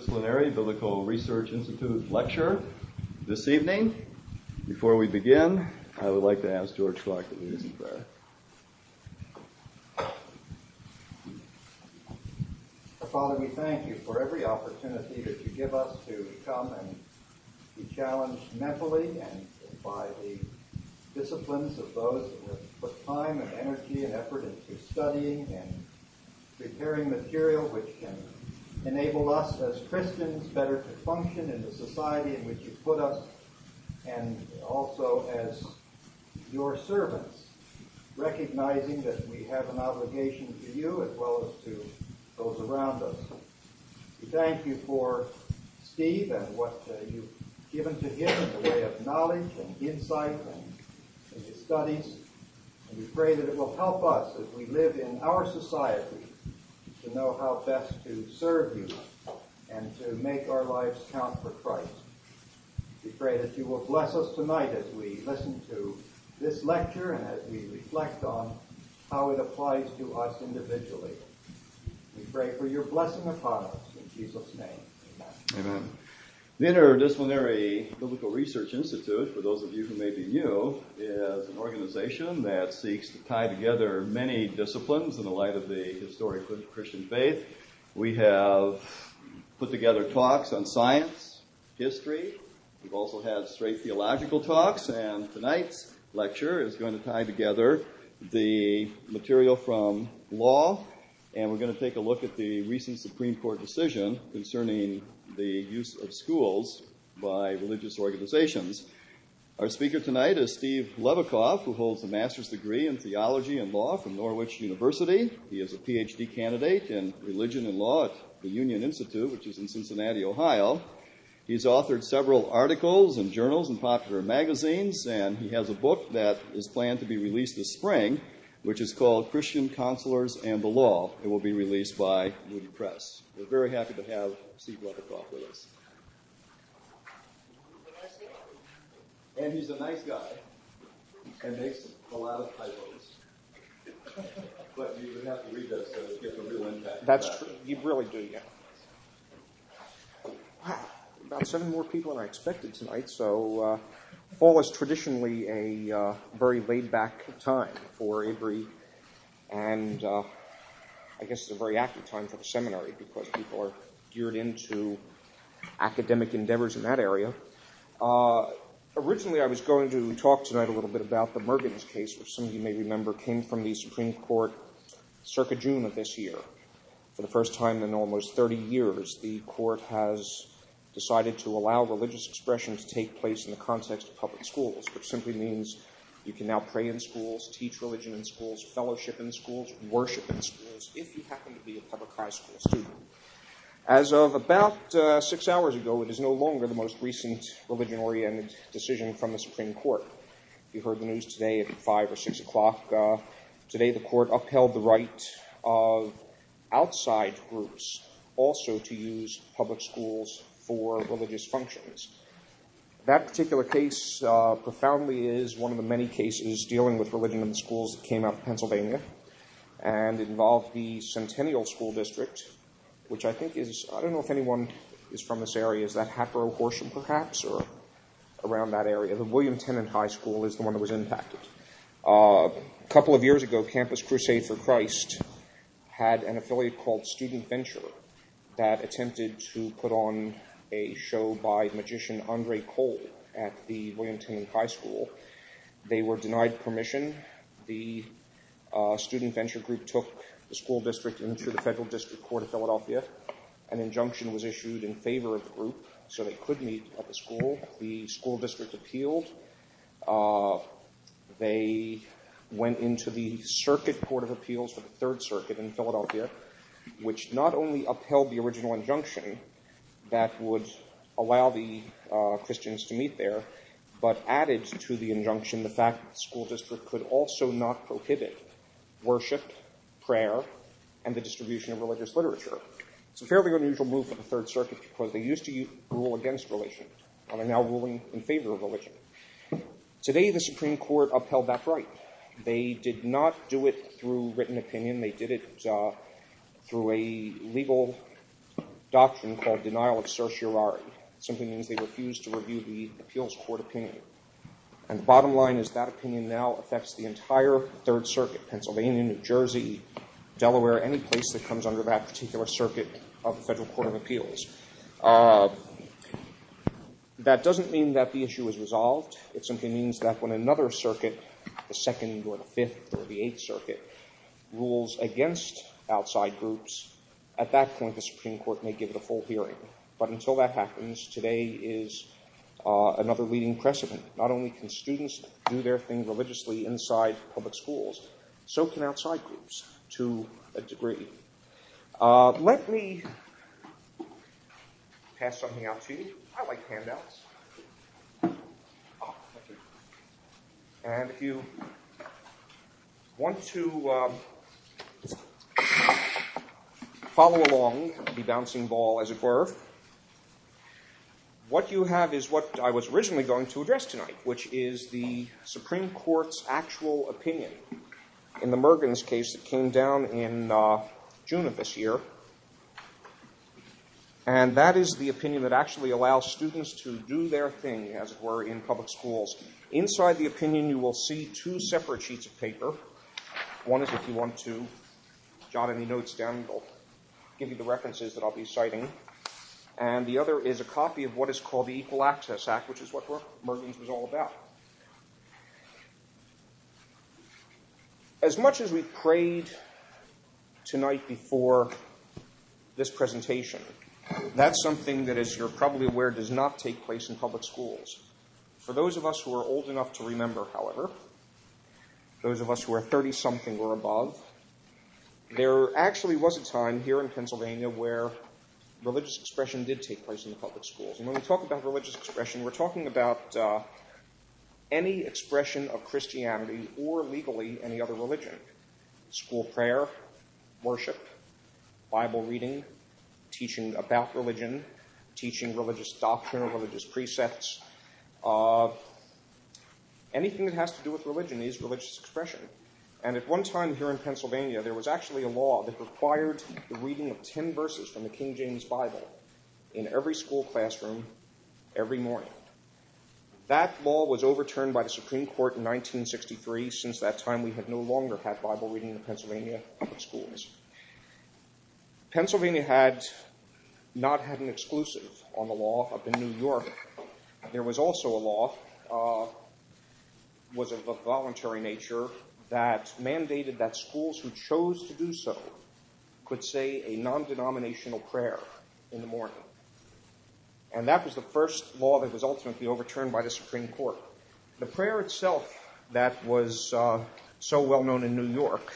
Interdisciplinary Biblical Research Institute lecture this evening. Before we begin, I would like to ask George Clark to lead us in prayer. Father, we thank you for every opportunity that you give us to come and be challenged mentally and by the disciplines of those that have put time and energy and effort into studying and preparing material which can enable us as Christians better to function in the society in which you put us, and also as your servants, recognizing that we have an obligation to you as well as to those around us. We thank you for Steve and what you've given to him in the way of knowledge and insight and in his studies. And we pray that it will help us as we live in our society to know how best to serve you and to make our lives count for Christ. We pray that you will bless us tonight as we listen to this lecture and as we reflect on how it applies to us individually. We pray for your blessing upon us in Jesus' name. Amen. Amen. The Interdisciplinary Biblical Research Institute, for those of you who may be new, is an organization that seeks to tie together many disciplines in the light of the historic Christian faith. We have put together talks on science, history. We've also had straight theological talks, and tonight's lecture is going to tie together the material from law, and we're going to take a look at the recent Supreme Court decision concerning the use of schools by religious organizations. Our speaker tonight is Steve Levikoff, who holds a master's degree in theology and law from Norwich University. He is a PhD candidate in religion and law at the Union Institute, which is in Cincinnati, Ohio. He's authored several articles in journals and popular magazines, and he has a book that is planned to be released this spring, which is called Christian Counselors and the Law. It will be released by Moody Press. We're very happy to have Steve Levikoff with us. And he's a nice guy and makes a lot of typos. But you would have to read this to get the real impact. That's true. You really do, yeah. Wow. About 7 more people than I expected tonight, so fall is traditionally a very laid-back time for Avery, and I guess it's a very active time for the seminary because people are geared into academic endeavors in that area. Originally, I was going to talk tonight a little bit about the Mergens case, which some of you may remember came from the Supreme Court circa June of this year. For the first time in almost 30 years, the court has decided to allow religious expression to take place in the context of public schools, which simply means you can now pray in schools, teach religion in schools, fellowship in schools, worship in schools, if you happen to be a public high school student. As of about 6 hours ago, it is no longer the most recent religion-oriented decision from the Supreme Court. You heard the news today at 5 or 6 o'clock. Today the court upheld the right of outside groups also to use public schools for religious functions. That particular case profoundly is one of the many cases dealing with religion in the schools that came out of Pennsylvania, and involved the Centennial School District, which I think is, I don't know if anyone is from this area, is that Hatboro Horsham perhaps, or around that area. The William Tennant High School is the one that was impacted. A couple of years ago, Campus Crusade for Christ had an affiliate called Student Venture that attempted to put on a show by magician Andre Cole at the William Tennant High School. They were denied permission. The Student Venture group took the school district into the Federal District Court of Philadelphia. An injunction was issued in favor of the group, so they could meet at the school. The school district appealed. They went into the Circuit Court of Appeals for the Third Circuit in Philadelphia, which not only upheld the original injunction that would allow the Christians to meet there, but added to the injunction the fact that the school district could also not prohibit worship, prayer, and the distribution of religious literature. It's a fairly unusual move for the Third Circuit because they used to rule against religion, and are now ruling in favor of religion. Today, the Supreme Court upheld that right. They did not do it through written opinion. They did it through a legal doctrine called denial of certiorari. It simply means they refuse to review the appeals court opinion. And the bottom line is that opinion now affects the entire Third Circuit, Pennsylvania, New Jersey, Delaware, any place that comes under that particular circuit of the Federal Court of Appeals. That doesn't mean that the issue is resolved. It simply means that when another circuit, the Second or the Fifth or the Eighth Circuit, rules against outside groups, at that point the Supreme Court may give it a full hearing. But until that happens, today is another leading precedent. Not only can students do their thing religiously inside public schools, so can outside groups to a degree. Let me pass something out to you. I like handouts. Oh, thank you. And if you want to follow along the bouncing ball, as it were, what you have is what I was originally going to address tonight, which is the Supreme Court's actual opinion in the Mergens case that came down in June of this year. And that is the opinion that actually allows students to do their thing, as it were, in public schools. Inside the opinion, you will see two separate sheets of paper. One is if you want to jot any notes down, it'll give you the references that I'll be citing. And the other is a copy of what is called the Equal Access Act, which is what Mergens was all about. As much as we prayed tonight before this presentation, that's something that, as you're probably aware, does not take place in public schools. For those of us who are old enough to remember, however, those of us who are 30-something or above, there actually was a time here in Pennsylvania where religious expression did take place in the public schools. And when we talk about religious expression, we're talking about any expression of Christianity or legally any other religion. School prayer, worship, Bible reading, teaching about religion, teaching religious doctrine or religious precepts. Anything that has to do with religion is religious expression. And at one time here in Pennsylvania, there was actually a law that required the reading of 10 verses from the King James Bible in every school classroom every morning. That law was overturned by the Supreme Court in 1963. Since that time, we have no longer had Bible reading in the Pennsylvania public schools. Pennsylvania had not had an exclusive on the law up in New York. There was also a law, was of a voluntary nature, that mandated that schools who chose to do so could say a non-denominational prayer in the morning. And that was the first law that was ultimately overturned by the Supreme Court. The prayer itself that was so well known in New York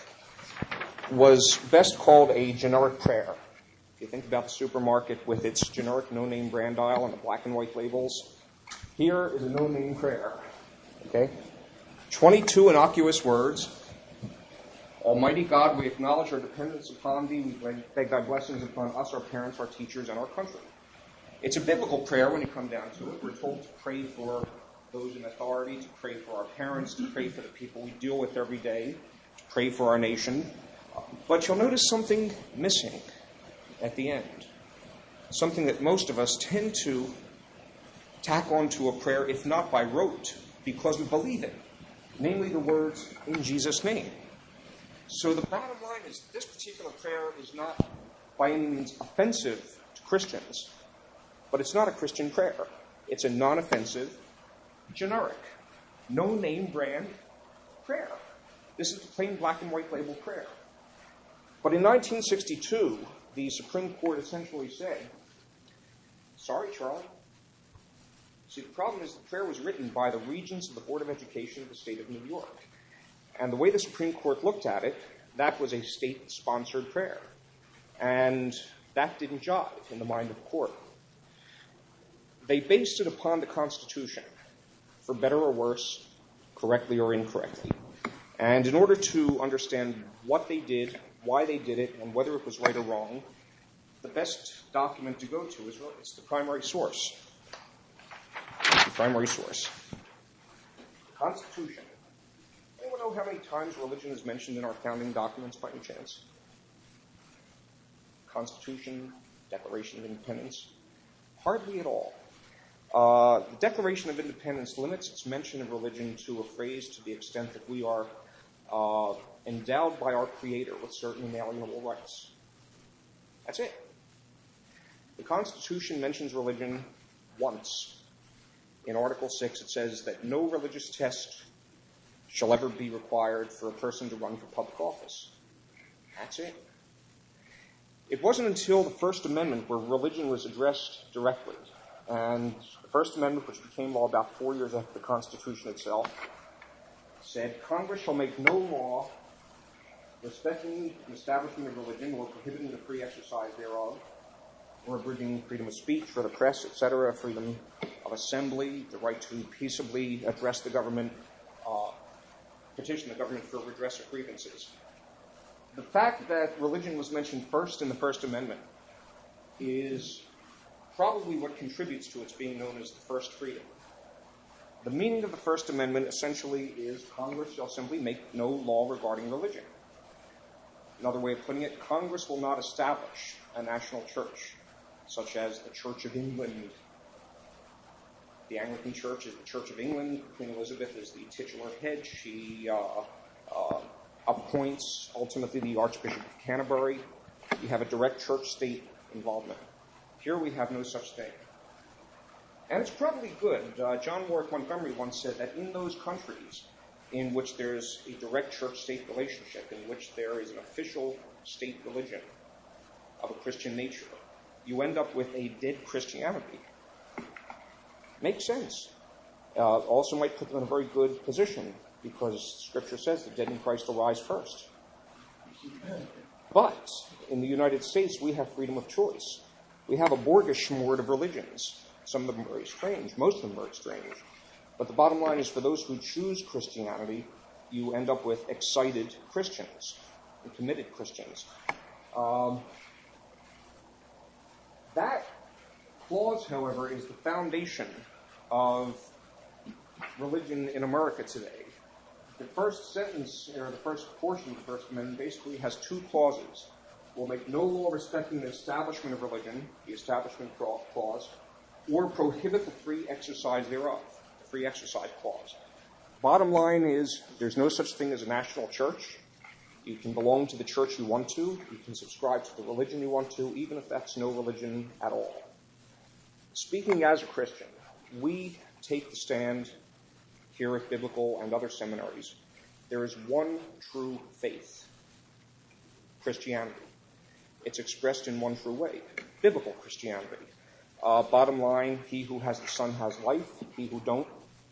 was best called a generic prayer. If you think about the supermarket with its generic no-name brand aisle and the black and white labels, here is a no-name prayer. Okay? 22 innocuous words. Almighty God, we acknowledge our dependence upon Thee. We beg Thy blessings upon us, our parents, our teachers, and our country. It's a biblical prayer when you come down to it. We're told to pray for those in authority, to pray for our parents, to pray for the people we deal with every day, to pray for our nation. But you'll notice something missing at the end. Something that most of us tend to tack onto a prayer, if not by rote, because we believe it. Namely the words, in Jesus' name. So the bottom line is this particular prayer is not by any means offensive to Christians, but it's not a Christian prayer. It's a non-offensive, generic, no-name brand prayer. This is the plain black and white label prayer. But in 1962, the Supreme Court essentially said, sorry, Charlie. See, the problem is the prayer was written by the regents of the Board of Education of the state of New York. And the way the Supreme Court looked at it, that was a state-sponsored prayer. And that didn't jive in the mind of the court. They based it upon the Constitution, for better or worse, correctly or incorrectly. And in order to understand what they did, why they did it, and whether it was right or wrong, the best document to go to is the primary source. The primary source. Constitution. Anyone know how many times religion is mentioned in our founding documents by any chance? Constitution, Declaration of Independence? Hardly at all. The Declaration of Independence limits its mention of religion to a phrase to the extent that we are endowed by our Creator with certain inalienable rights. That's it. The Constitution mentions religion once. In Article 6, it says that no religious test shall ever be required for a person to run for public office. That's it. It wasn't until the First Amendment where religion was addressed directly. And the First Amendment, which became law about 4 years after the Constitution itself, said, Congress shall make no law respecting the establishment of religion or prohibiting the free exercise thereof, or abridging freedom of speech for the press, etc., freedom of assembly, the right to peaceably address the government, petition the government for redress of grievances. The fact that religion was mentioned first in the First Amendment is probably what contributes to its being known as the first freedom. The meaning of the First Amendment essentially is Congress shall simply make no law regarding religion. Another way of putting it, Congress will not establish a national church, such as the Church of England. The Anglican Church is the Church of England. Queen Elizabeth is the titular head. She appoints, ultimately, the Archbishop of Canterbury. You have a direct church-state involvement. Here we have no such thing. And it's probably good. John Warwick Montgomery once said that in those countries in which there's a direct church-state relationship, in which there is an official state religion of a Christian nature, you end up with a dead Christianity. Makes sense. Also might put them in a very good position, because Scripture says the dead in Christ will rise first. But in the United States, we have freedom of choice. We have a smorgasbord of religions. Some of them are very strange. Most of them are strange. But the bottom line is, for those who choose Christianity, you end up with excited Christians and committed Christians. That clause, however, is the foundation of religion in America today. The first sentence, or the first portion of the First Amendment, basically has two clauses. Will make no law respecting the establishment of religion, the Establishment Clause, or prohibit the free exercise thereof, the Free Exercise Clause. Bottom line is, there's no such thing as a national church. You can belong to the church you want to. You can subscribe to the religion you want to, even if that's no religion at all. Speaking as a Christian, we take the stand here at Biblical and other seminaries. There is one true faith, Christianity. It's expressed in one true way, biblical Christianity. Bottom line, he who has the Son has life. He who don't.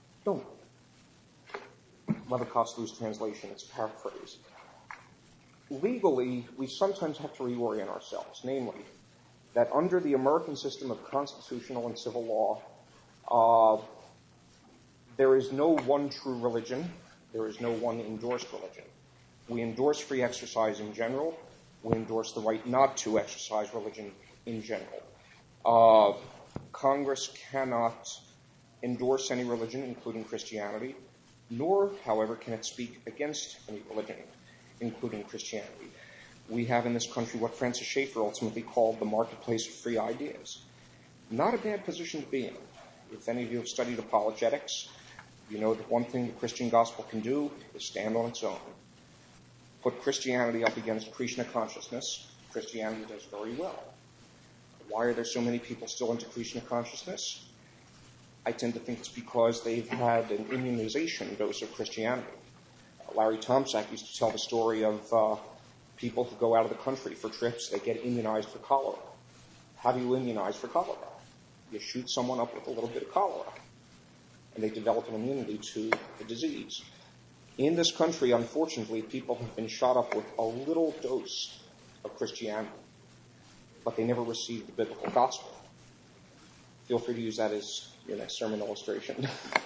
Levitas loose translation, it's a paraphrase. Legally, we sometimes have to reorient ourselves, namely, that under the American system of constitutional and civil law, there is no one true religion. There is no one endorsed religion. We endorse free exercise in general. We endorse the right not to exercise religion in general. Congress cannot endorse any religion, including Christianity, nor, however, can it speak against any religion, including Christianity. We have in this country what Francis Schaeffer ultimately called the marketplace of free ideas. Not a bad position to be in. If any of you have studied apologetics, you know that one thing the Christian gospel can do is stand on its own. Put Christianity up against Krishna consciousness. Christianity does very well. Why are there so many people still into Krishna consciousness? I tend to think it's because they've had an immunization dose of Christianity. Larry Tomczak used to tell the story of people who go out of the country for trips. They get immunized for cholera. How do you immunize for cholera? You shoot someone up with a little bit of cholera, and they develop an immunity to the disease. In this country, unfortunately, people have been shot up with a little dose of Christianity, but they never received the biblical gospel. Feel free to use that as your next sermon illustration.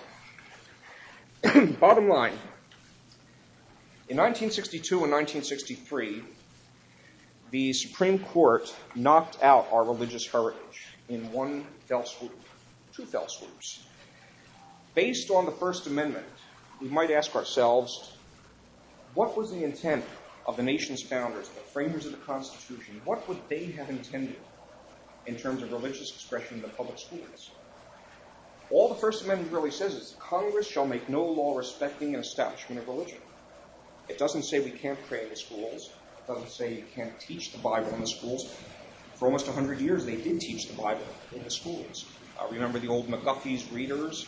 Bottom line, in 1962 and 1963, the Supreme Court knocked out our religious heritage in one fell swoop, two fell swoops. Based on the First Amendment, we might ask ourselves, what was the intent of the nation's founders, the framers of the Constitution? What would they have intended in terms of religious expression in the public schools. All the First Amendment really says is Congress shall make no law respecting an establishment of religion. It doesn't say we can't pray in the schools. It doesn't say you can't teach the Bible in the schools. For almost 100 years, they did teach the Bible in the schools. Remember the old McGuffey's readers?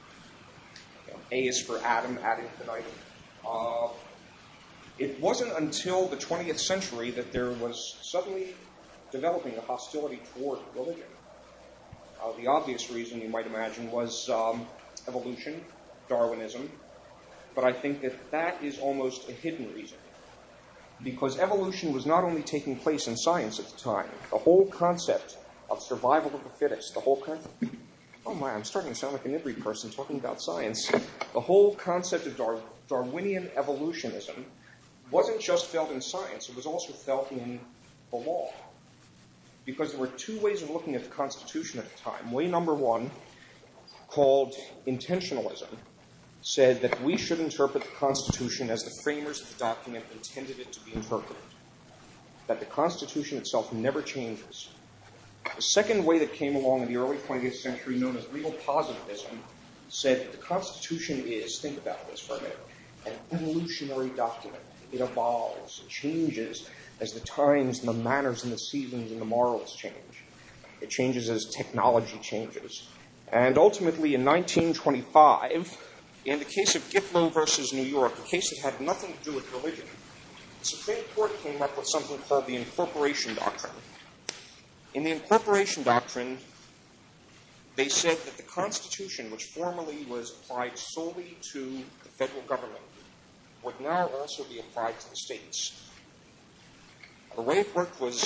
A is for Adam, ad infinitum. It wasn't until the 20th century that there was suddenly developing a hostility toward religion. The obvious reason, you might imagine, was evolution, Darwinism. But I think that is almost a hidden reason. Because evolution was not only taking place in science at the time. The whole concept of survival of the fittest, the whole concept... Oh my, I'm starting to sound like an every person talking about science. The whole concept of Darwinian evolutionism wasn't just felt in science, it was also felt in the law. Because there were two ways of looking at the Constitution at the time. Way number one, called intentionalism, said that we should interpret the Constitution as the framers of the document intended it to be interpreted. That the Constitution itself never changes. The second way that came along in the early 20th century, known as legal positivism, said that the Constitution is, think about this for a minute, an evolutionary document. It evolves, it changes as the times and the manners and the seasons and the morals change. It changes as technology changes. And ultimately, in 1925, in the case of Gitlow versus New York, a case that had nothing to do with religion, the Supreme Court came up with something called the Incorporation Doctrine. In the Incorporation Doctrine, they said that the Constitution, which formerly was applied solely to the federal government, would now also be applied to the states. The way it worked was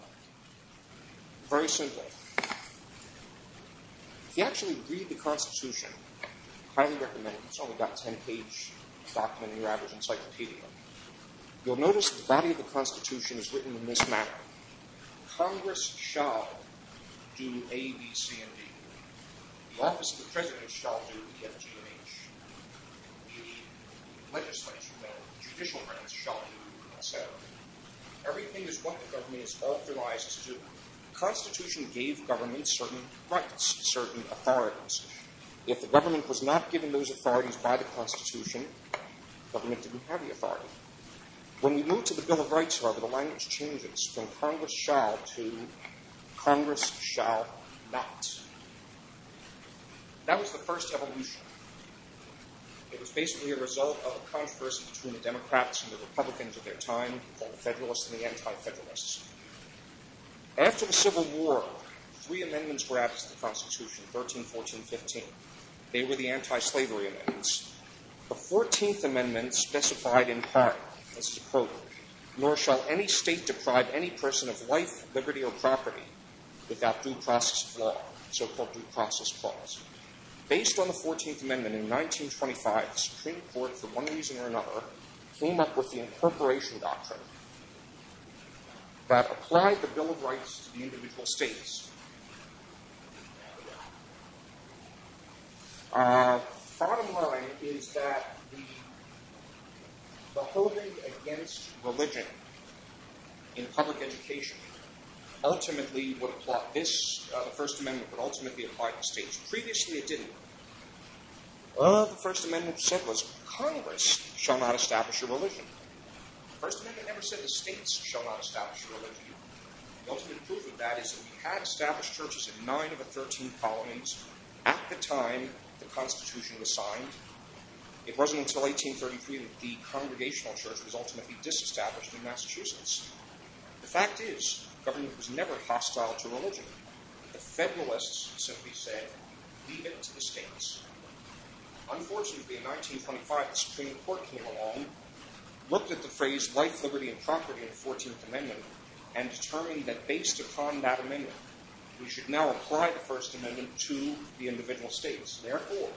very simple. If you actually read the Constitution, highly recommend it. It's only got a 10-page document in your average encyclopedia. You'll notice the body of the Constitution is written in this manner. Congress shall do A, B, C, and D. The office of the President shall do E, F, G, and H. The legislature, the judicial branch, shall do, etc. Everything is what the government is authorized to do. The Constitution gave government certain rights, certain authorities. If the government was not given those authorities by the Constitution, government didn't have the authority. When we move to the Bill of Rights, however, the language changes from Congress shall to Congress shall not. That was the first evolution. It was basically a result of a controversy between the Democrats and the Republicans of their time, called the Federalists and the Anti-Federalists. After the Civil War, 3 amendments were added to the Constitution, 13, 14, 15. They were the anti-slavery amendments. The 14th Amendment specified in part, this is a quote, "Nor shall any state deprive any person of life, liberty, or property without due process of law," so-called due process clause. Based on the 14th Amendment in 1925, the Supreme Court, for one reason or another, came up with the Incorporation Doctrine that applied the Bill of Rights to the individual states. Bottom line is that the holding against religion in public education ultimately would apply. The First Amendment would ultimately apply to states. Previously, it didn't. The First Amendment said was Congress shall not establish a religion. The First Amendment never said the states shall not establish a religion. The ultimate proof of that is that we had established churches in 9 of the 13 colonies at the time the Constitution was signed. It wasn't until 1833 that the Congregational Church was ultimately disestablished in Massachusetts. The fact is, government was never hostile to religion. The Federalists simply said, leave it to the states. Unfortunately, in 1925, the Supreme Court came along, looked at the phrase life, liberty, and property in the 14th Amendment, and determined that based upon that amendment, we should now apply the First Amendment to the individual states. Therefore,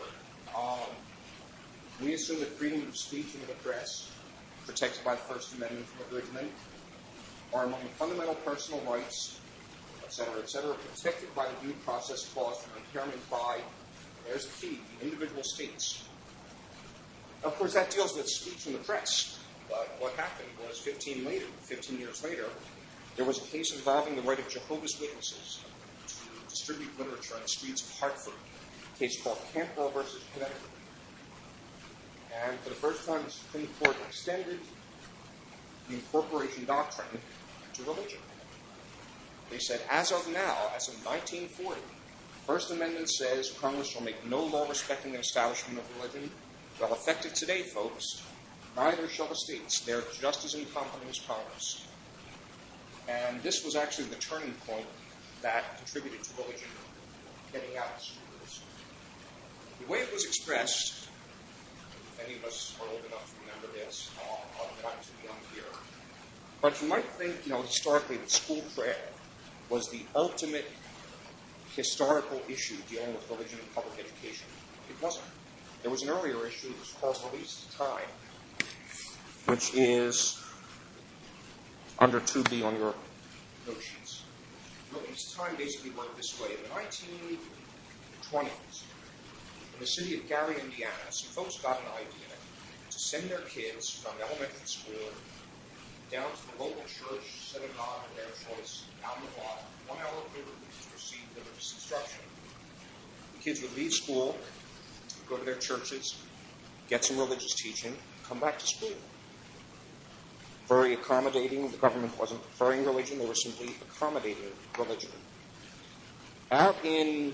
we assume that freedom of speech and of the press, protected by the First Amendment from abridgment, are among the fundamental personal rights, etc., protected by the due process clause from impairment by, there's the key, the individual states. Of course, that deals with speech and the press. But what happened was 15 years later, there was a case involving the right of Jehovah's Witnesses distribute literature on the streets of Hartford, a case called Cantwell versus Connecticut. And for the first time, the Supreme Court extended the incorporation doctrine to religion. They said, as of now, as of 1940, the First Amendment says Congress shall make no law respecting the establishment of religion. Well, effective today, folks, neither shall the states. They're just as incompetent as Congress. And this was actually the turning point that contributed to religion getting out of schools. The way it was expressed, if any of us are old enough to remember this, I'm not too young here, but you might think, historically, that school prayer was the ultimate historical issue dealing with religion and public education. It wasn't. There was an earlier issue that was called Release Time, which is under 2B on your note sheets. Release Time basically worked this way. In the 1920s, in the city of Gary, Indiana, some folks got an idea to send their kids from elementary school down to the local church, synagogue of their choice, down the block, 1 hour per week to receive religious instruction. The kids would leave school, go to their churches, get some religious teaching, come back to school. Very accommodating. The government wasn't preferring religion. They were simply accommodating religion. Out in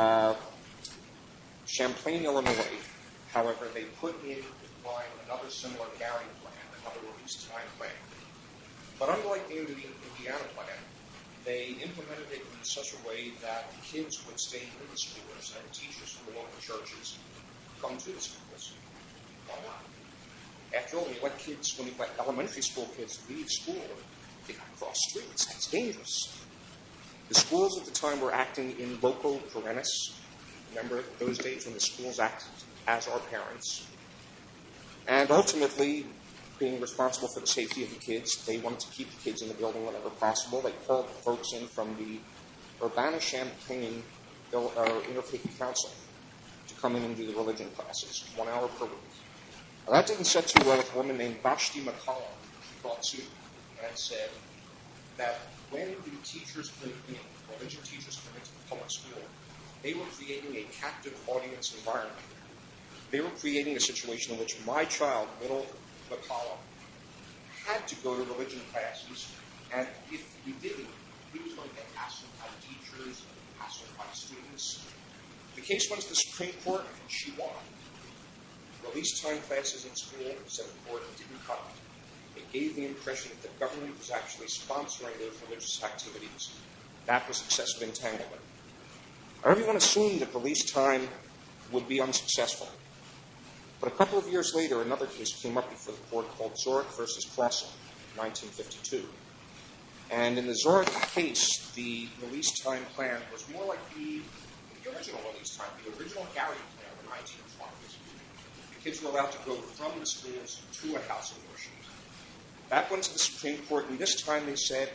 Champlain, Illinois, however, they put in line another similar Gary plan, another Release Time plan. But unlike the Indiana plan, they implemented it in such a way that the kids would stay in the schools and the teachers from the local churches come to the schools. Why not? After all, when you let elementary school kids leave school, they got to cross streets. That's dangerous. The schools at the time were acting in loco parentis. Remember those days when the schools acted as our parents. And ultimately, being responsible for the safety of the kids, they wanted to keep the kids in the building whenever possible. They called folks in from the Urbana-Champaign Interfaith Council to come in and do the religion classes, 1 hour per week. Now, that didn't set too well with a woman named Vashti McCollum. She brought suit and said that when the teachers came in, religion teachers came into the public school, they were creating a captive audience environment. They were creating a situation in which my child, little McCollum, had to go to religion classes, and if he didn't, he was going to get hassled by teachers, hassled by students. The case went to the Supreme Court, and she won. Release Time classes in school, said the court, didn't cut it. It gave the impression that the government was actually sponsoring those religious activities. That was excessive entanglement. Everyone assumed that Release Time would be unsuccessful. But a couple of years later, another case came up before the court called Zorich versus Clausen, 1952. And in the Zorich case, the Release Time plan was more like the original Release Time, the original Gary plan of the 1920s. The kids were allowed to go from the schools to a house of worship. That went to the Supreme Court, and this time they said,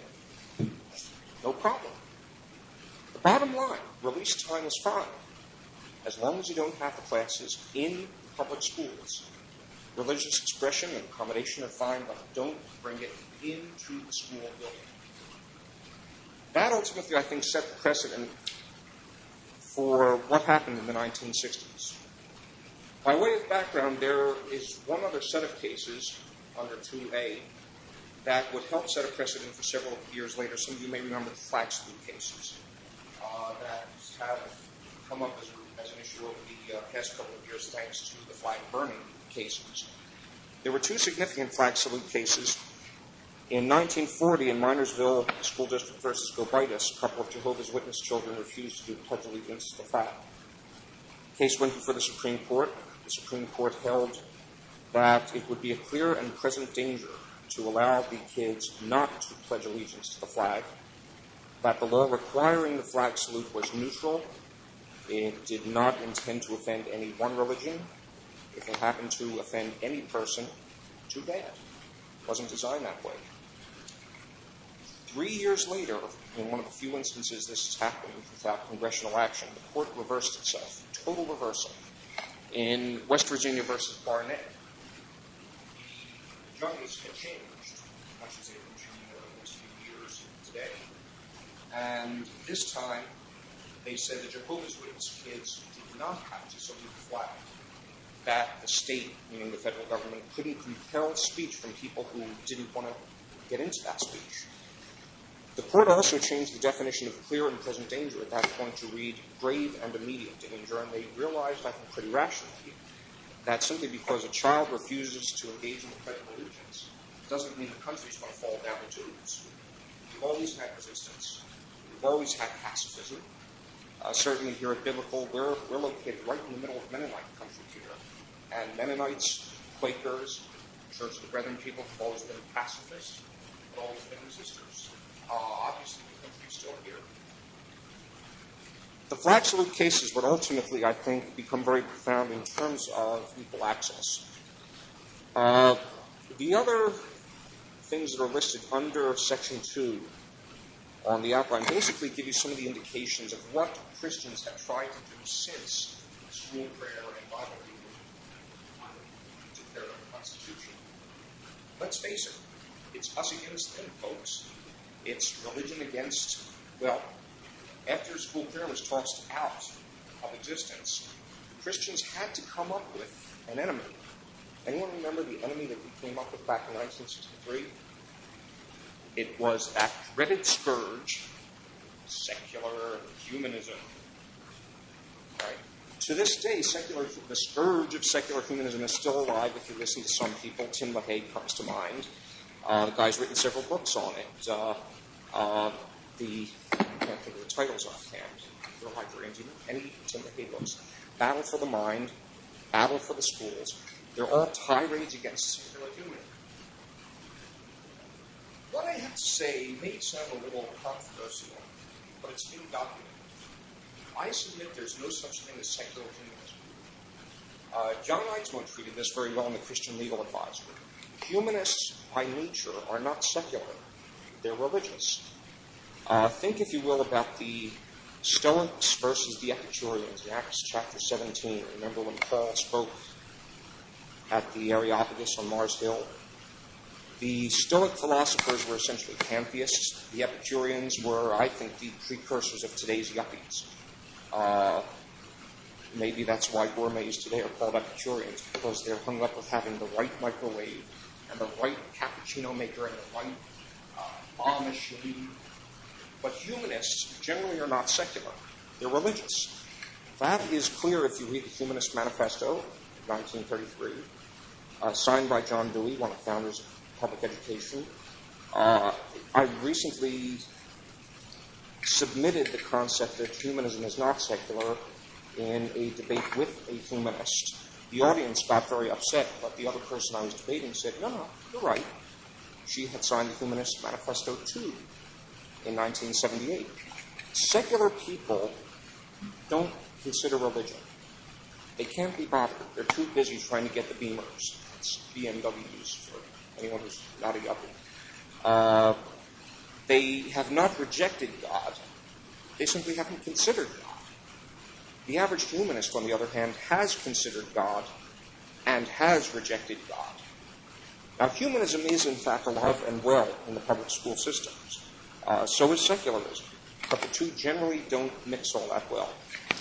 no problem. The bottom line, Release Time is fine, as long as you don't have the classes in public schools. Religious expression and accommodation are fine, but don't bring it into the school building. That ultimately, I think, set the precedent for what happened in the 1960s. By way of background, there is one other set of cases under 2A that would help set a precedent for several years later. Some of you may remember the flag salute cases that have come up as an issue over the past couple of years thanks to the flag burning cases. There were two significant flag salute cases. In 1940, in Minersville School District versus Gobitis, a couple of Jehovah's Witness children refused to do pledge allegiance to the flag. The case went before the Supreme Court. The Supreme Court held that it would be a clear and present danger to allow the kids not to pledge allegiance to the flag, that the law requiring the flag salute was neutral. It did not intend to offend any one religion. If it happened to offend any person, too bad. It wasn't designed that way. 3 years later, in one of the few instances this has happened without congressional action, the court reversed itself, total reversal. In West Virginia versus Barnett, the judges had changed, much as they have changed over the last few years today. And this time, they said the Jehovah's Witness kids did not have to salute the flag, that the state, meaning the federal government, couldn't compel speech from people who didn't want to get into that speech. The court also changed the definition of clear and present danger at that point to read grave and immediate danger, and they realized, I think pretty rationally, that simply because a child refuses to engage in the pledge of allegiance doesn't mean the country's going to fall down the tubes. We've always had resistance. We've always had pacifism. Certainly here at Biblical, we're located right in the middle of Mennonite country here. And Mennonites, Quakers, Church of the Brethren people have always been pacifists, but always been resistors. Obviously, the country's still here. The flag salute cases would ultimately, I think, become very profound in terms of equal access. The other things that are listed under Section 2 on the outline basically give you some of the indications of what Christians have tried to do since school prayer and Bible reading declared under the Constitution. Let's face it, it's us against them, folks. It's religion against, well, after school prayer was tossed out of existence, Christians had to come up with an enemy. Anyone remember the enemy that we came up with back in 1963? It was that dreaded scourge, secular humanism. Right? To this day, the scourge of secular humanism is still alive if you listen to some people. Tim LaHaye comes to mind. The guy's written several books on it. I can't think of the titles offhand. They're librarians, any Tim LaHaye books. Battle for the Mind, Battle for the Schools. They're all tirades against secular humanism. What I have to say may sound a little controversial, but it's been documented. I submit there's no such thing as secular humanism. John Eidsmoe treated this very well in the Christian Legal Advisor. Humanists, by nature, are not secular. They're religious. Think, if you will, about the Stoics versus the Epicureans in Acts chapter 17. Remember when Paul spoke at the Areopagus on Mars Hill? The Stoic philosophers were essentially pantheists. The Epicureans were, I think, the precursors of today's yuppies. Maybe that's why gourmets today are called Epicureans, because they're hung up with having the right microwave and the right cappuccino maker and the right bomb machine. But humanists generally are not secular. They're religious. That is clear if you read the Humanist Manifesto, 1933, signed by John Dewey, one of the founders of public education. I recently submitted the concept that humanism is not secular in a debate with a humanist. The audience got very upset, but the other person I was debating said, no, you're right. She had signed the Humanist Manifesto too in 1978. Secular people don't consider religion. They can't be bothered. They're too busy trying to get the Beamers. It's BMWs for anyone who's not a yuppie. They have not rejected God. They simply haven't considered God. The average humanist, on the other hand, has considered God and has rejected God. Now, humanism is, in fact, alive and well in the public school systems. So is secularism. But the two generally don't mix all that well.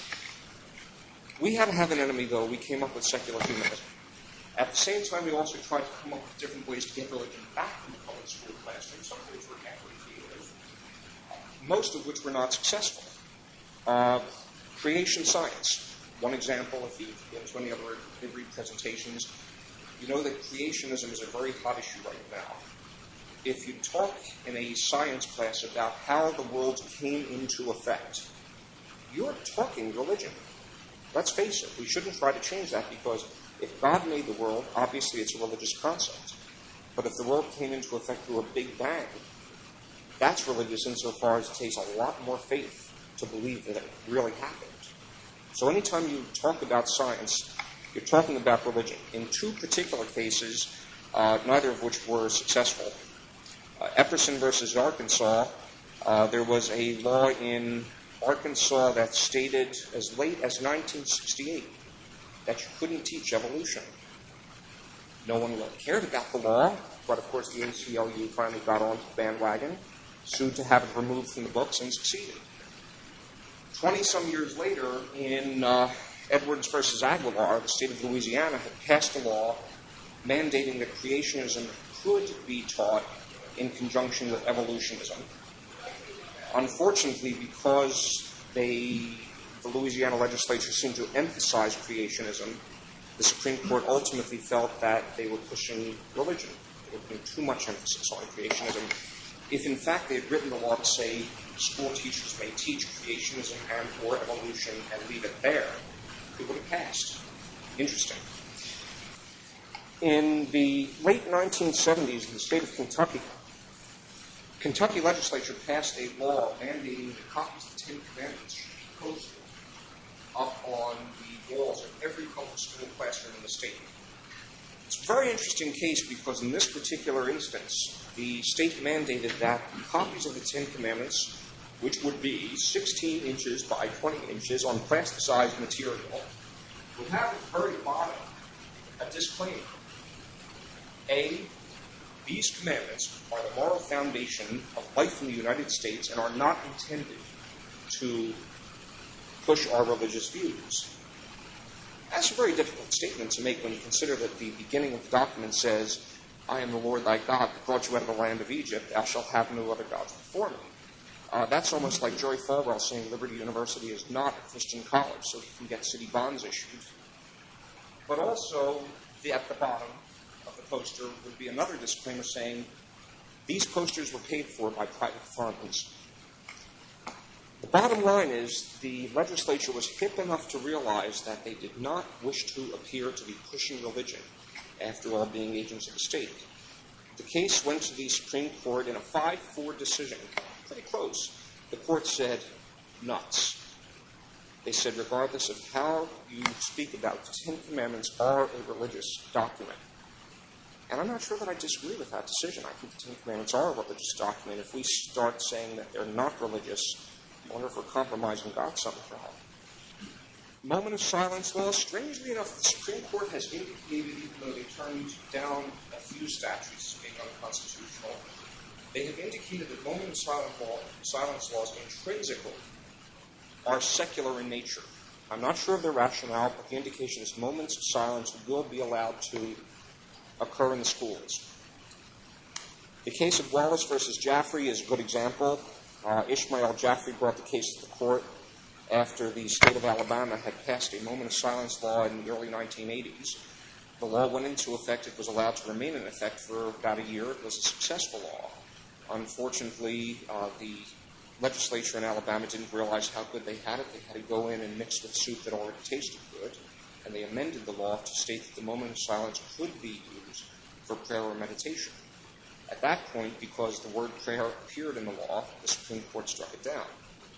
We had to have an enemy, though. We came up with secular humanism. At the same time, we also tried to come up with different ways to get religion back in the public school classroom, some of which were counterintuitive, most of which were not successful. Creation science. One example, if you've been to any other degree presentations, you know that creationism is a very hot issue right now. If you talk in a science class about how the world came into effect, you're talking religion. Let's face it, we shouldn't try to change that, because if God made the world, obviously it's a religious concept. But if the world came into effect through a big bang, that's religious insofar as it takes a lot more faith to believe that it really happened. So anytime you talk about science, you're talking about religion. In two particular cases, neither of which were successful. Epperson versus Arkansas, there was a law in Arkansas that stated as late as 1968 that you couldn't teach evolution. No one really cared about the law, but of course the ACLU finally got onto the bandwagon, sued to have it removed from the books, and succeeded. 20-some years later, in Edwards versus Aguilar, the state of Louisiana had passed a law mandating that creationism could be taught in conjunction with evolutionism. Unfortunately, because the Louisiana legislature seemed to emphasize creationism, the Supreme Court ultimately felt that they were pushing religion. They were putting too much emphasis on creationism. If, in fact, they had written the law to say school teachers may teach creationism and or evolution and leave it there, it would have passed. Interesting. In the late 1970s, in the state of Kentucky legislature passed a law mandating that copies of the Ten Commandments should be posted up on the walls of every public school classroom in the state. It's a very interesting case because in this particular instance, the state mandated that copies of the Ten Commandments, which would be 16 inches by 20 inches on plasticized material, would have at the very bottom a disclaimer. A, these commandments are the moral foundation of life in the United States and are not intended to push our religious views. That's a very difficult statement to make when you consider that the beginning of the document says, I am the Lord thy God that brought you out of the land of Egypt. Thou shalt have no other gods before me. That's almost like Jerry Falwell saying Liberty University is not a Christian college, so he can get city bonds issued. But also, at the bottom of the poster would be another disclaimer saying, these posters were paid for by private funds. The bottom line is the legislature was hip enough to realize that they did not wish to appear to be pushing religion, after all being agents of the state. The case went to the Supreme Court in a 5-4 decision, pretty close. The court said, nuts. They said, regardless of how you speak about, the Ten Commandments are a religious document. And I'm not sure that I disagree with that decision. I think the Ten Commandments are a religious document. If we start saying that they're not religious, I wonder if we're compromising God somehow. Moment of silence law. Strangely enough, the Supreme Court has indicated, even though they turned down a few statutes being unconstitutional, they have indicated that moment of silence laws intrinsically are secular in nature. I'm not sure of their rationale, but the indication is moments of silence will be allowed to occur in the schools. The case of Wallace versus Jaffrey is a good example. Ishmael Jaffrey brought the case to the court after the state of Alabama had passed a moment of silence law in the early 1980s. The law went into effect. It was allowed to remain in effect for about a year. It was a successful law. Unfortunately, the legislature in Alabama didn't realize how good they had it. They had to go in and mix with soup that already tasted good, and they amended the law to state that the moment of silence could be used for prayer or meditation. At that point, because the word prayer appeared in the law, the Supreme Court struck it down.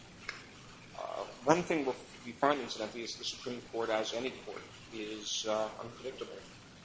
One thing we find, incidentally, is the Supreme Court, as any court, is unpredictable.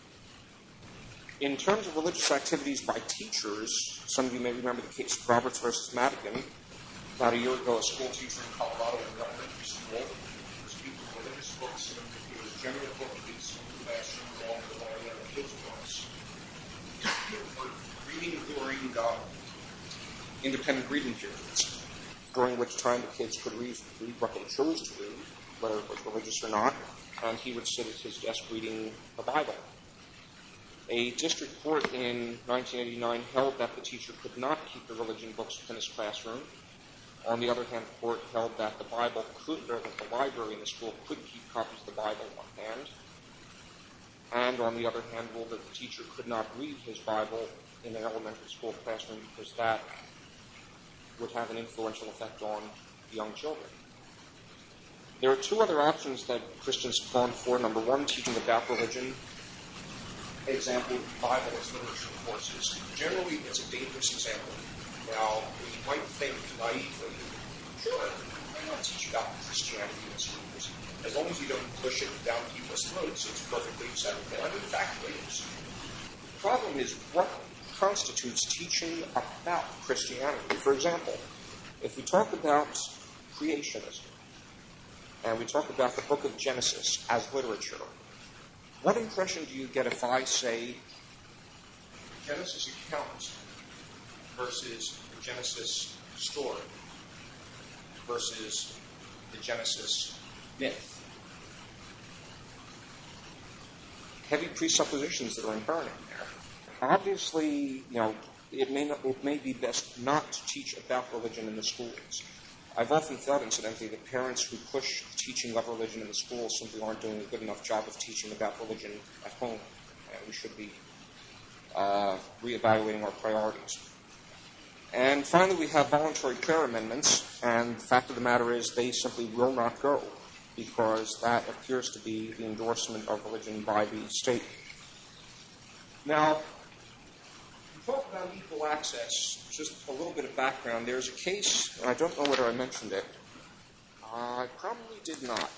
In terms of religious activities by teachers, some of you may remember the case of Roberts versus Madigan. About a year ago, a school teacher in Colorado in an elementary school was speaking religious books, and it was general book reads from the classroom along with all the other kids' books. Reading during independent reading periods, during which time the kids could read what they chose to read, whether it was religious or not, and he would sit at his desk reading the Bible. A district court in 1989 held that the teacher could not keep the religion books within his classroom. On the other hand, the court held that the Bible could, or that the library in the school could keep copies of the Bible in one hand. And on the other hand, ruled that the teacher could not read his Bible in an elementary school classroom because that would have an influential effect on young children. There are two other options that Christians have gone for. Number one, teaching about religion. Example, Bible as literature courses. Generally, it's a dangerous example. Now, we might think naively, sure, why not teach about Christianity in schools? As long as you don't push it down people's throats, it's perfectly acceptable. And in fact, it is. The problem is what constitutes teaching about Christianity. For example, if we talk about creationism, and we talk about the book of Genesis as literature, what impression do you get if I say Genesis account versus Genesis story versus the Genesis myth. Heavy presuppositions that are inherent in there. Obviously, it may be best not to teach about religion in the schools. I've often thought, incidentally, that parents who push teaching of religion in the schools simply aren't doing a good enough job of teaching about religion at home. And we should be reevaluating our priorities. And finally, we have voluntary prayer amendments, and the fact of the matter is they simply will not go, because that appears to be the endorsement of religion by the state. Now, to talk about equal access, just a little bit of background. There's a case, and I don't know whether I mentioned it. I probably did not.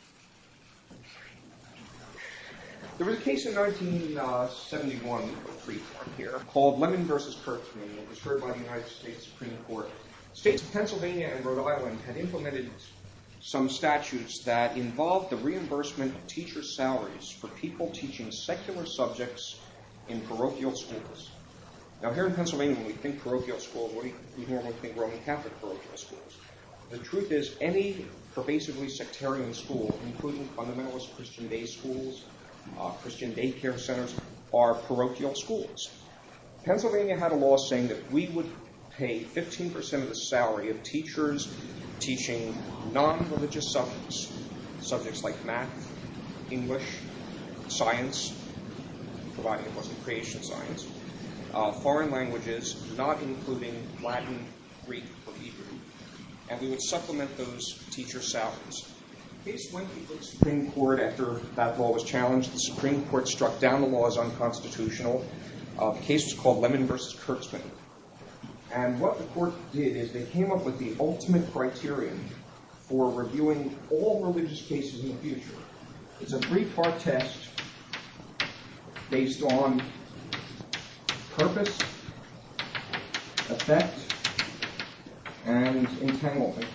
There was a case in 1971, here, called Lemon v. Kurtzman. It was heard by the United States Supreme Court. States of Pennsylvania and Rhode Island had implemented some statutes that involved the reimbursement of teachers' salaries for people teaching secular subjects in parochial schools. Now, here in Pennsylvania, when we think parochial schools, we normally think Roman Catholic parochial schools. The truth is, any pervasively sectarian school, including fundamentalist Christian day schools, Christian daycare centers, are parochial schools. Pennsylvania had a law saying that we would pay 15% of the salary of teachers teaching non-religious subjects like math, English, science, providing it wasn't creation science, foreign languages, not including Latin, Greek, or Hebrew, and we would supplement those teachers' salaries. The case went before the Supreme Court after that law was challenged. The Supreme Court struck down the law as unconstitutional. The case was called Lemon v. Kurtzman. And what the court did is they came up with the ultimate criterion for reviewing all religious cases in the future. It's a 3-part test based on purpose, effect, and entanglement.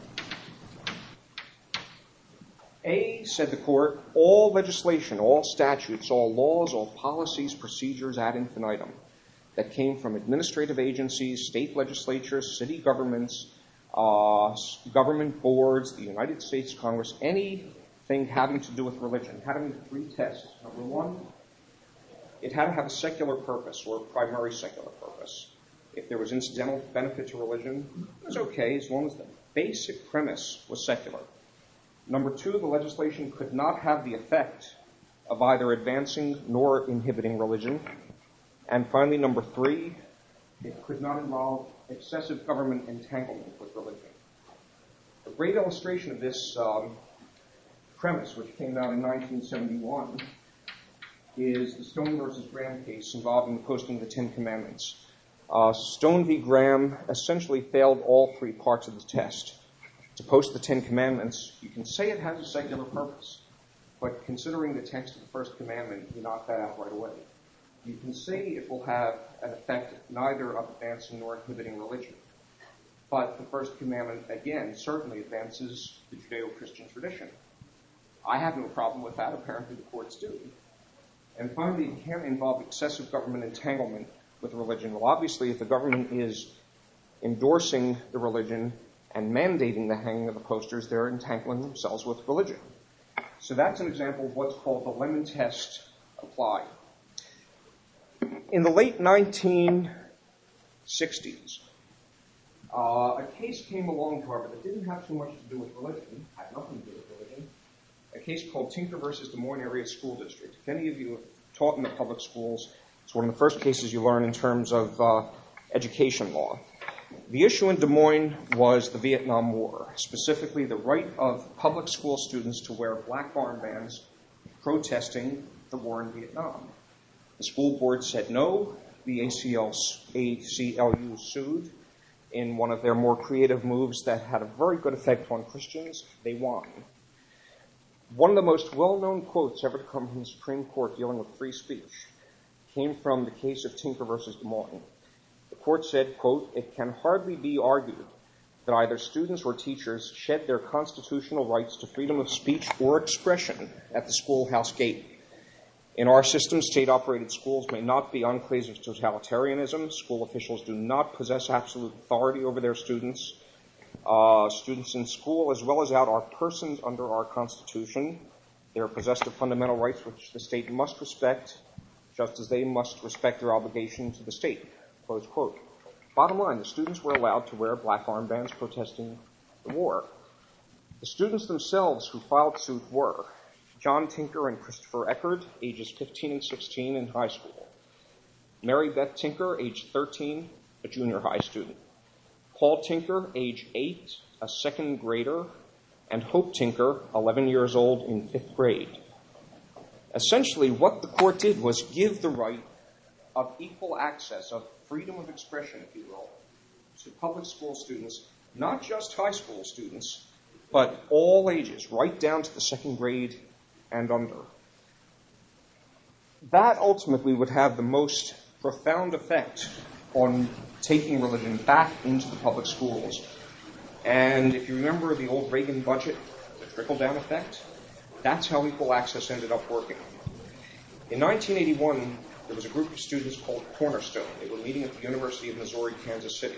A, said the court, all legislation, all statutes, all laws, all policies, procedures ad infinitum that came from administrative agencies, state legislatures, city governments, government boards, the United States Congress, anything having to do with religion, had to meet 3 tests. Number 1, it had to have a secular purpose or a primary secular purpose. If there was incidental benefit to religion, it was okay as long as the basic premise was secular. Number 2, the legislation could not have the effect of either advancing nor inhibiting religion. And finally, number 3, it could not involve excessive government entanglement with religion. A great illustration of this premise, which came out in 1971, is the Stone v. Graham case involving the posting of the 10 Commandments. Stone v. Graham essentially failed all 3 parts of the test. To post the 10 Commandments, you can say it has a secular purpose, but considering the text of the first commandment, you knock that out right away. You can say it will have an effect neither of advancing nor inhibiting religion. But the first commandment, again, certainly advances the Judeo-Christian tradition. I have no problem with that. Apparently the courts do. And finally, it can involve excessive government entanglement with religion. Well, obviously, if the government is endorsing the religion and mandating the hanging of the posters, they're entangling themselves with religion. So that's an example of what's called the Lemon test applied. In the late 1960s, a case came along, however, that didn't have too much to do with religion, had nothing to do with religion, a case called Tinker versus Des Moines Area School District. If any of you have taught in the public schools, it's one of the first cases you learn in terms of education law. The issue in Des Moines was the Vietnam War, specifically the right of public school students to wear black armbands protesting the war in Vietnam. The school board said no. The ACLU sued in one of their more creative moves that had a very good effect on Christians. They won. One of the most well-known quotes ever to come from the Supreme Court dealing with free speech came from the case of Tinker versus Des Moines. The court said, quote, "It can hardly be argued that either students or teachers shed their constitutional rights to freedom of speech or expression at the schoolhouse gate. In our system, state-operated schools may not be enclaves of totalitarianism. School officials do not possess absolute authority over their students. Students in school, as well as out, are persons under our Constitution. They are possessed of fundamental rights which the state must respect, just as they must respect their obligation to the state. Close quote. Bottom line, the students were allowed to wear black armbands protesting the war. The students themselves who filed suit were John Tinker and Christopher Eckerd, ages 15 and 16 in high school. Mary Beth Tinker, age 13, a junior high student. Paul Tinker, age 8, a second grader. And Hope Tinker, 11 years old, in 5th grade. Essentially, what the court did was give the right of equal access, of freedom of expression, if you will, to public school students, not just high school students, but all ages, right down to the 2nd grade and under. That ultimately would have the most profound effect on taking religion back into the public schools. And if you remember the old Reagan budget, the trickle-down effect, that's how equal access ended up working. In 1981, there was a group of students called Cornerstone. They were meeting at the University of Missouri, Kansas City.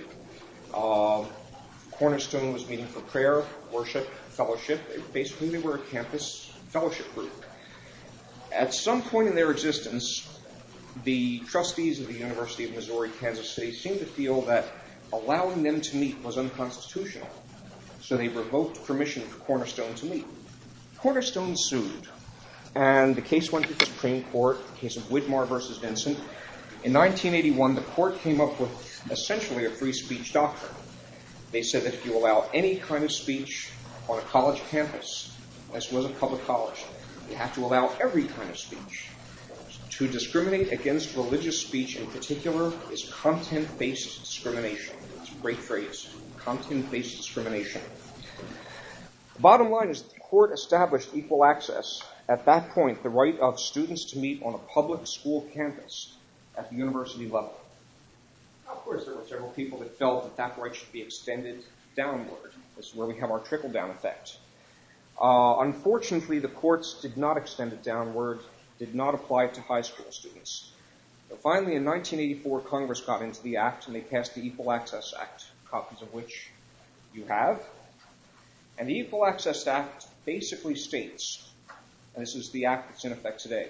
Cornerstone was meeting for prayer, worship, fellowship. Basically, they were a campus fellowship group. At some point in their existence, the trustees of the University of Missouri, Kansas City seemed to feel that allowing them to meet was unconstitutional. So they revoked permission for Cornerstone to meet. Cornerstone sued, and the case went to the Supreme Court, the case of Widmar versus Vincent. In 1981, the court came up with essentially a free speech doctrine. They said that if you allow any kind of speech on a college campus, this was a public college, you have to allow every kind of speech. To discriminate against religious speech in particular is content-based discrimination. It's a great phrase, content-based discrimination. The bottom line is the court established equal access. At that point, the right of students to meet on a public school campus at the university level. Of course, there were several people that felt that that right should be extended downward. This is where we have our trickle-down effect. Unfortunately, the courts did not extend it downward, did not apply it to high school students. So finally, in 1984, Congress got into the act, and they passed the Equal Access Act, copies of which you have. And the Equal Access Act basically states, and this is the act that's in effect today,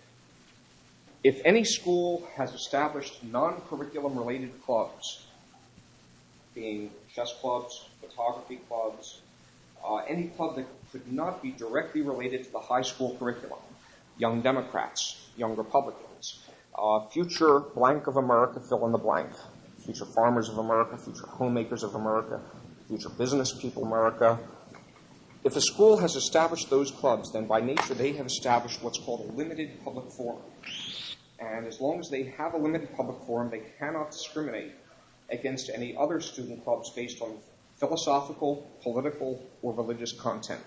if any school has established non-curriculum related clubs, being chess clubs, photography clubs, any club that could not be directly related to the high school curriculum, Young Democrats, Young Republicans, future blank of America, fill in the blank, future farmers of America, future homemakers of America, future business people of America. If a school has established those clubs, then by nature they have established what's called a limited public forum. And as long as they have a limited public forum, they cannot discriminate against any other student clubs based on philosophical, political, or religious content.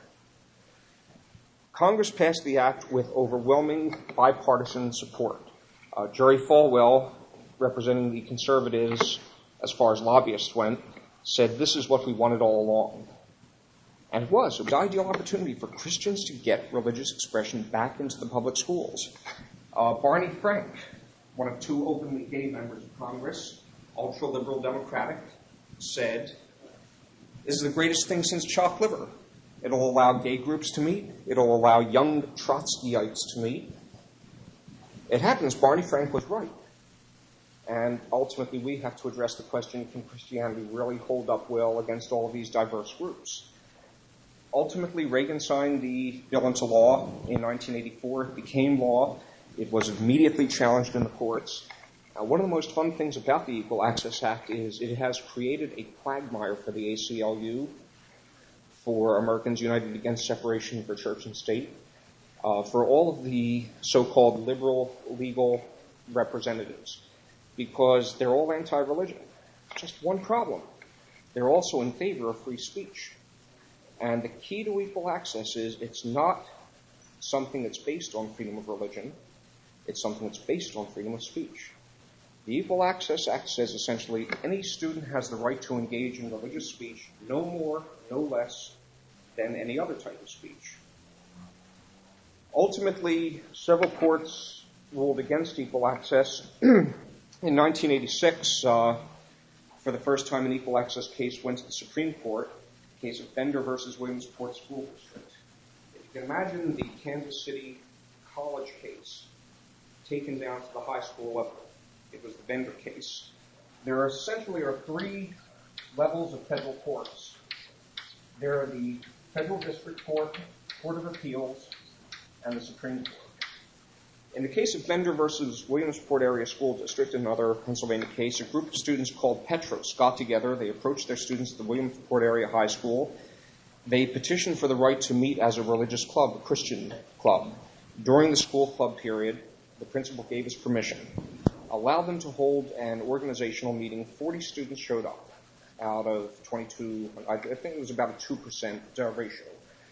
Congress passed the act with overwhelming bipartisan support. Jerry Falwell, representing the conservatives as far as lobbyists went, said this is what we wanted all along. And it was an ideal opportunity for Christians to get religious expression back into the public schools. Barney Frank, one of two openly gay members of Congress, ultra-liberal Democratic, said, this is the greatest thing since chopped liver. It'll allow gay groups to meet. It'll allow young Trotskyites to meet. It happens, Barney Frank was right. And ultimately we have to address the question, can Christianity really hold up well against all of these diverse groups? Ultimately, Reagan signed the bill into law in 1984. It became law. It was immediately challenged in the courts. One of the most fun things about the Equal Access Act is it has created a quagmire for the ACLU, for Americans United Against Separation for Church and State, for all of the so-called liberal legal representatives, because they're all anti-religion. Just one problem. They're also in favor of free speech. And the key to equal access is it's not something that's based on freedom of religion. It's something that's based on freedom of speech. The Equal Access Act says essentially any student has the right to engage in religious speech, no more, no less than any other type of speech. Ultimately, several courts ruled against equal access. In 1986, For the first time, an equal access case went to the Supreme Court, the case of Bender versus Williamsport School District. If you can imagine the Kansas City college case taken down to the high school level, it was the Bender case. There essentially are three levels of federal courts. There are the Federal District Court, Court of Appeals, and the Supreme Court. In the case of Bender versus Williamsport Area School District, another Pennsylvania case, a group of students called Petros got together. They approached their students at the Williamsport Area High School. They petitioned for the right to meet as a religious club, a Christian club. During the school club period, the principal gave us permission, allowed them to hold an organizational meeting. 40 students showed up out of 22. I think it was about a 2% ratio.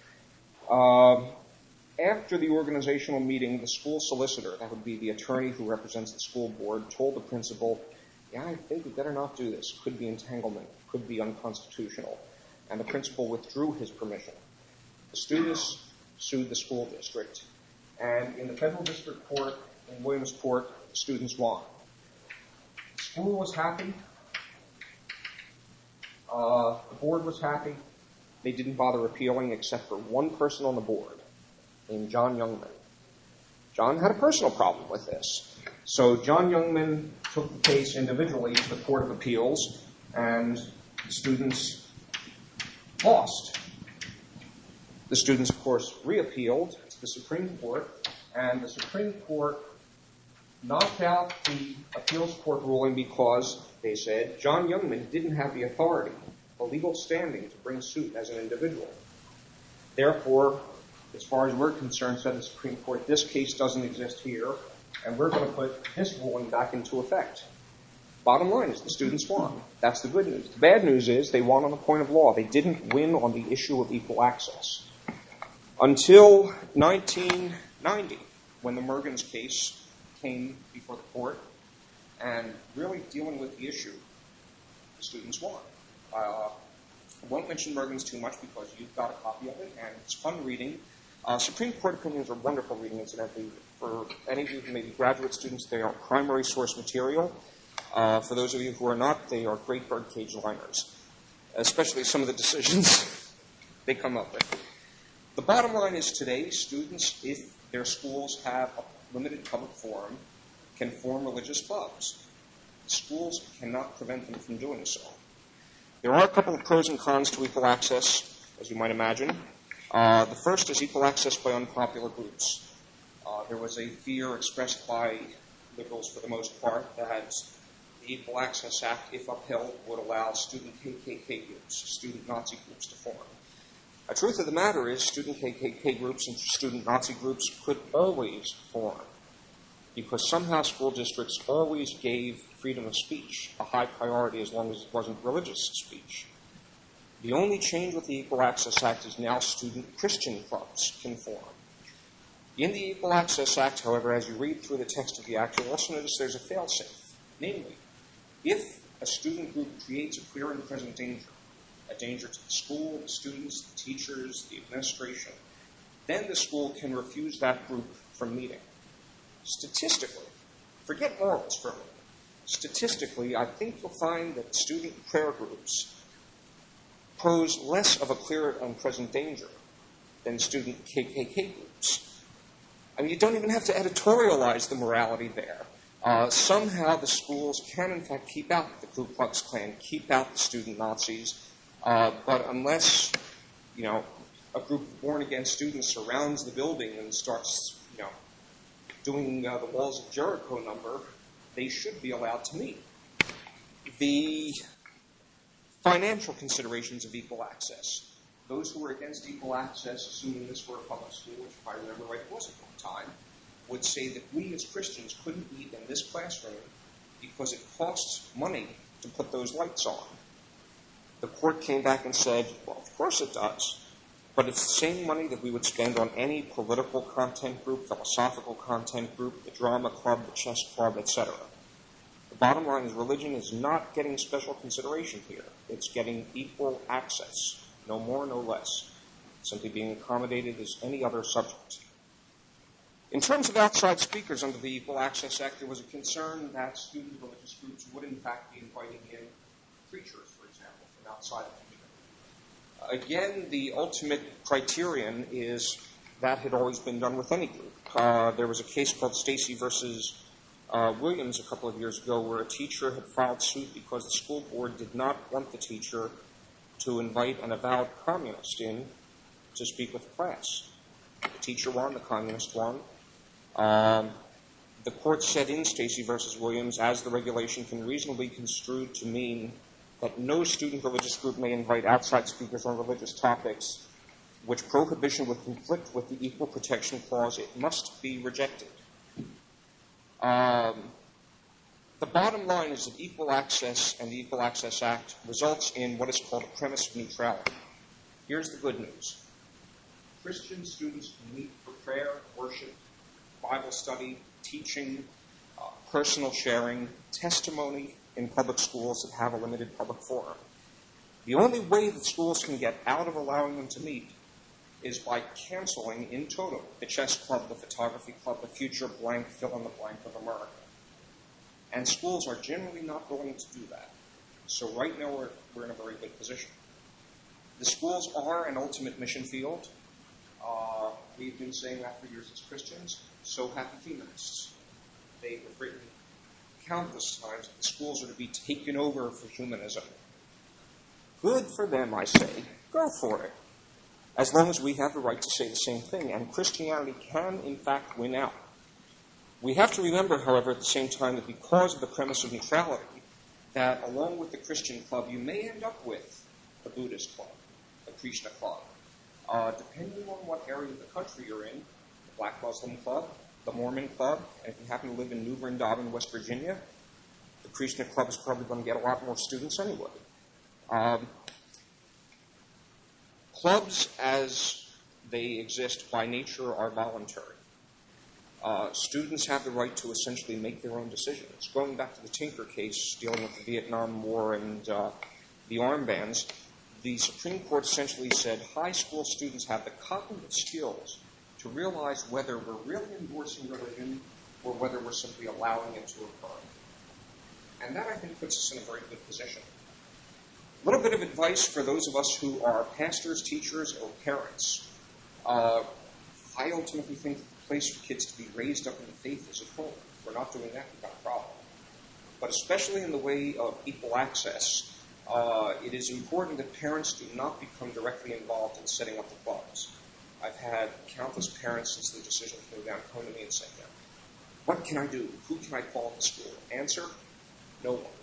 After the organizational meeting, the school solicitor, that would be the attorney who represents the school board, told the principal, yeah, I think we better not do this. Could be entanglement. Could be unconstitutional. And the principal withdrew his permission. The students sued the school district. And in the federal district court in Williamsport, the students won. The school was happy. The board was happy. They didn't bother appealing except for one person on the board, named John Youngman. John had a personal problem with this. So John Youngman took the case individually to the Court of Appeals, and the students lost. The students, of course, reappealed to the Supreme Court, and the Supreme Court knocked out the appeals court ruling because, they said, John Youngman didn't have the authority, the legal standing to bring suit as an individual. Therefore, as far as we're concerned, said the Supreme Court, this case doesn't exist here, and we're going to put this ruling back into effect. Bottom line is the students won. That's the good news. The bad news is they won on the point of law. They didn't win on the issue of equal access. Until 1990, when the Mergens case came before the court, and really dealing with the issue, the students won. I won't mention Mergens too much because you've got a copy of it, and it's fun reading. Supreme Court opinions are wonderful reading, incidentally. For any of you who may be graduate students, they are primary source material. For those of you who are not, they are great birdcage liners, especially some of the decisions they come up with. The bottom line is today, students, if their schools have a limited public forum, can form religious clubs. Schools cannot prevent them from doing so. There are a couple of pros and cons to equal access, as you might imagine. The first is equal access by unpopular groups. There was a fear expressed by liberals, for the most part, that the Equal Access Act, if upheld, would allow student KKK groups, student Nazi groups to form. The truth of the matter is student KKK groups and student Nazi groups could always form, because somehow school districts always gave freedom of speech a high priority as long as it wasn't religious speech. The only change with the Equal Access Act is now student Christian clubs can form. In the Equal Access Act, however, as you read through the text of the act, you'll also notice there's a fail-safe. Namely, if a student group creates a clear and present danger, a danger to the school, the students, the teachers, the administration, then the school can refuse that group from meeting. Statistically, forget morals for a minute. Statistically, I think you'll find that student prayer groups pose less of a clear and present danger than student KKK groups. I mean, you don't even have to editorialize the morality there. Somehow the schools can, in fact, keep out the Ku Klux Klan, keep out the student Nazis, but unless, a group of born-again students surrounds the building and starts, doing the Walls of Jericho number, they should be allowed to meet. The financial considerations of equal access. Those who were against equal access, assuming this were a public school, which if I remember right, it wasn't at the time, would say that we as Christians couldn't meet in this classroom because it costs money to put those lights on. The court came back and said, well, of course it does, but it's the same money that we would spend on any political content group, philosophical content group, the drama club, the chess club, etc. The bottom line is religion is not getting special consideration here. It's getting equal access, no more, no less, simply being accommodated as any other subject. In terms of outside speakers under the Equal Access Act, there was a concern that student religious groups would in fact be inviting in preachers, for example, from outside of the community. Again, the ultimate criterion is that had always been done with any group. There was a case called Stacy versus Williams a couple of years ago where a teacher had filed suit because the school board did not want the teacher to invite an avowed communist in to speak with the class. The teacher won, the communist won. The court said in Stacy versus Williams, as the regulation can reasonably construed to mean that no student religious group may invite outside speakers on religious topics, which prohibition would conflict with the Equal Protection Clause, it must be rejected. The bottom line is that equal access and the Equal Access Act results in what is called a premise of neutrality. Here's the good news. Christian students can meet for prayer, worship, Bible study, teaching, personal sharing, testimony in public schools that have a limited public forum. The only way that schools can get out of allowing them to meet is by canceling in total the chess club, the photography club, the future blank, fill in the blank of America. And schools are generally not willing to do that. So right now we're in a very good position. The schools are an ultimate mission field. We've been saying that for years as Christians. So have the humanists. They have written countless times that the schools are to be taken over for humanism. Good for them, I say. Go for it. As long as we have the right to say the same thing. And Christianity can, in fact, win out. We have to remember, however, at the same time that because of the premise of neutrality, that along with the Christian club, you may end up with a Buddhist club, a Krishna club. Depending on what area of the country you're in, the Black Muslim club, the Mormon club, and if you happen to live in New Vrindavan, West Virginia, the Krishna club is probably going to get a lot more students anyway. Clubs, as they exist by nature, are voluntary. Students have the right to essentially make their own decisions. Going back to the Tinker case dealing with the Vietnam War and the armbands, the Supreme Court essentially said high school students have the cognitive skills to realize whether we're really endorsing religion or whether we're simply allowing it to occur. And that, I think, puts us in a very good position. A little bit of advice for those of us who are pastors, teachers, or parents. I ultimately think that the place for kids to be raised up in the faith is at home. If we're not doing that, we've got a problem. But especially in the way of equal access, it is important that parents do not become directly involved in setting up the clubs. I've had countless parents since the decision came down come to me and say, what can I do? Who can I call at the school? Answer, no one.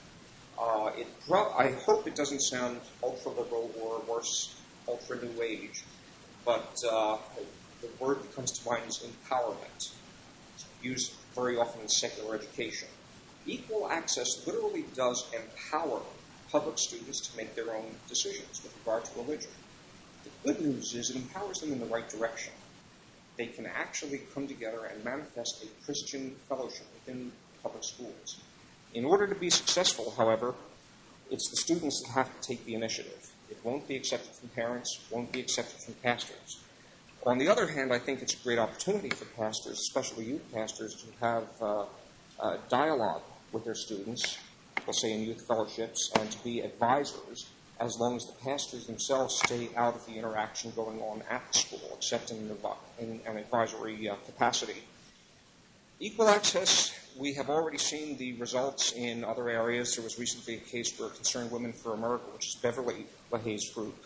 I hope it doesn't sound ultra-liberal or worse, ultra-new age, but the word that comes to mind is empowerment. It's used very often in secular education. Equal access literally does empower public students to make their own decisions with regard to religion. The good news is it empowers them in the right direction. They can actually come together and manifest a Christian fellowship within public schools. In order to be successful, however, it's the students that have to take the initiative. It won't be accepted from parents, won't be accepted from pastors. On the other hand, I think it's a great opportunity for pastors, especially youth pastors, to have dialogue with their students, we'll say in youth fellowships, and to be advisors as long as the pastors themselves stay out of the interaction going on at the school, except in an advisory capacity. Equal access, we have already seen the results in other areas. There was recently a case for Concerned Women for America, which is Beverly LaHaye's group.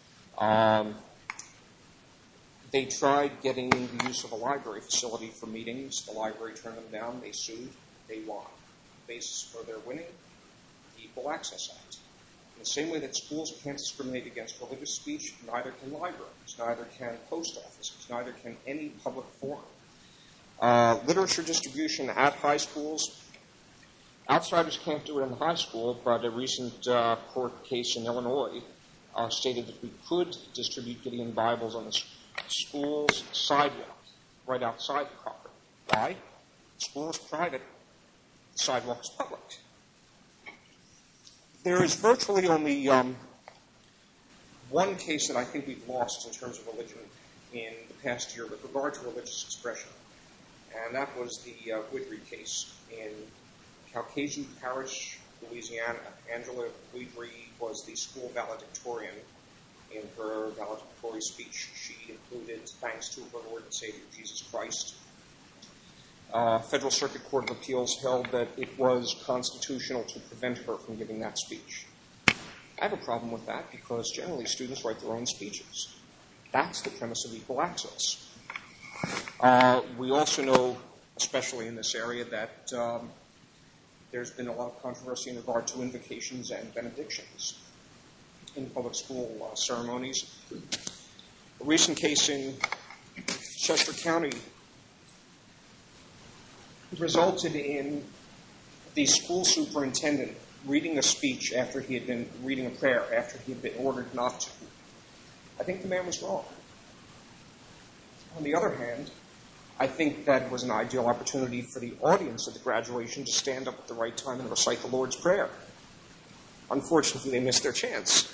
They tried getting the use of a library facility for meetings. The library turned them down. They sued. They won. The basis for their winning, the Equal Access Act. In the same way that schools can't discriminate against religious speech, neither can libraries, neither can post offices, neither can any public forum. Literature distribution at high schools. Outsiders can't do it in the high school, but a recent court case in Illinois stated that we could distribute Gideon Bibles on the school's sidewalk, right outside the property. Why? The school is private, the sidewalk is public. There is virtually only one case that I think we've lost in terms of religion in the past year with regard to religious expression. And that was the Woodry case in Caucasian Parish, Louisiana. Angela Guidry was the school valedictorian. In her valedictory speech, she included thanks to her Lord and Savior, Jesus Christ. Federal Circuit Court of Appeals held that it was constitutional to prevent her from giving that speech. I have a problem with that because generally students write their own speeches. That's the premise of equal access. We also know, especially in this area, that there's been a lot of controversy in regard to invocations and benedictions in public school ceremonies. A recent case in Chester County resulted in the school superintendent reading a speech after he had been reading a prayer, after he had been ordered not to. I think the man was wrong. On the other hand, I think that was an ideal opportunity for the audience at the graduation to stand up at the right time and recite the Lord's Prayer. Unfortunately, they missed their chance.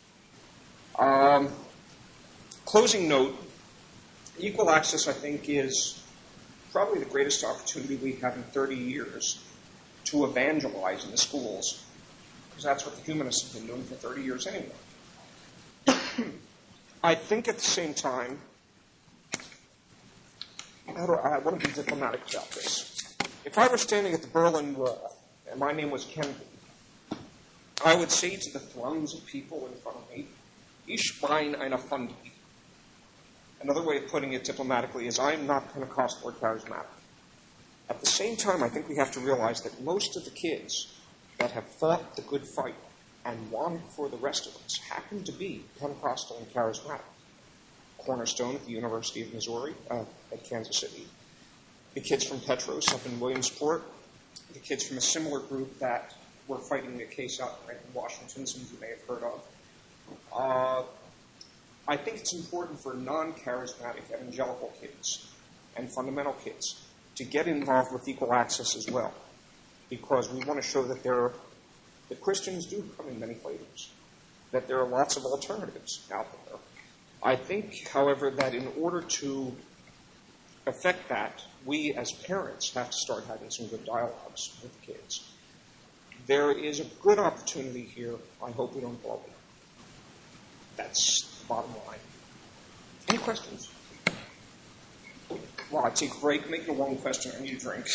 Closing note, equal access, I think, is probably the greatest opportunity we have in 30 years to evangelize in the schools, because that's what the humanists have been doing for 30 years anyway. I think at the same time, I want to be diplomatic about this. If I were standing at the Berlin Wall and my name was Kennedy, I would say to the throngs of people in front of me, Ich bin eine Funde. Another way of putting it diplomatically is I'm not Pentecostal or charismatic. At the same time, I think we have to realize that most of the kids that have fought the good fight and won for the rest of us happen to be Pentecostal and charismatic. Cornerstone at the University of Missouri at Kansas City. The kids from Petros up in Williamsport. The kids from a similar group that were fighting a case out in Washington, some of you may have heard of. I think it's important for non-charismatic evangelical kids and fundamental kids to get involved with equal access as well, because we want to show that that Christians do come in many flavors, that there are lots of alternatives out there. I think, however, that in order to affect that, we as parents have to start having some good dialogues with the kids. There is a good opportunity here. I hope we don't blow it. That's the bottom line. Any questions? Well, I'd take a break, make it a long question. I need a drink.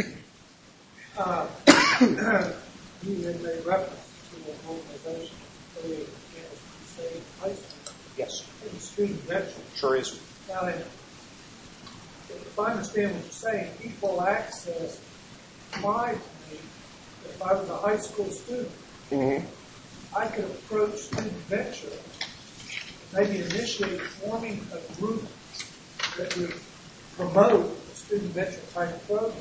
You had made reference to an organization affiliated with Kansas Crusade High School. Yes. It's student venture. Sure is. Now, if I understand what you're saying, equal access applied to me if I was a high school student. Mm-hmm. I could approach student venture, maybe initiate forming a group that would promote a student venture type program.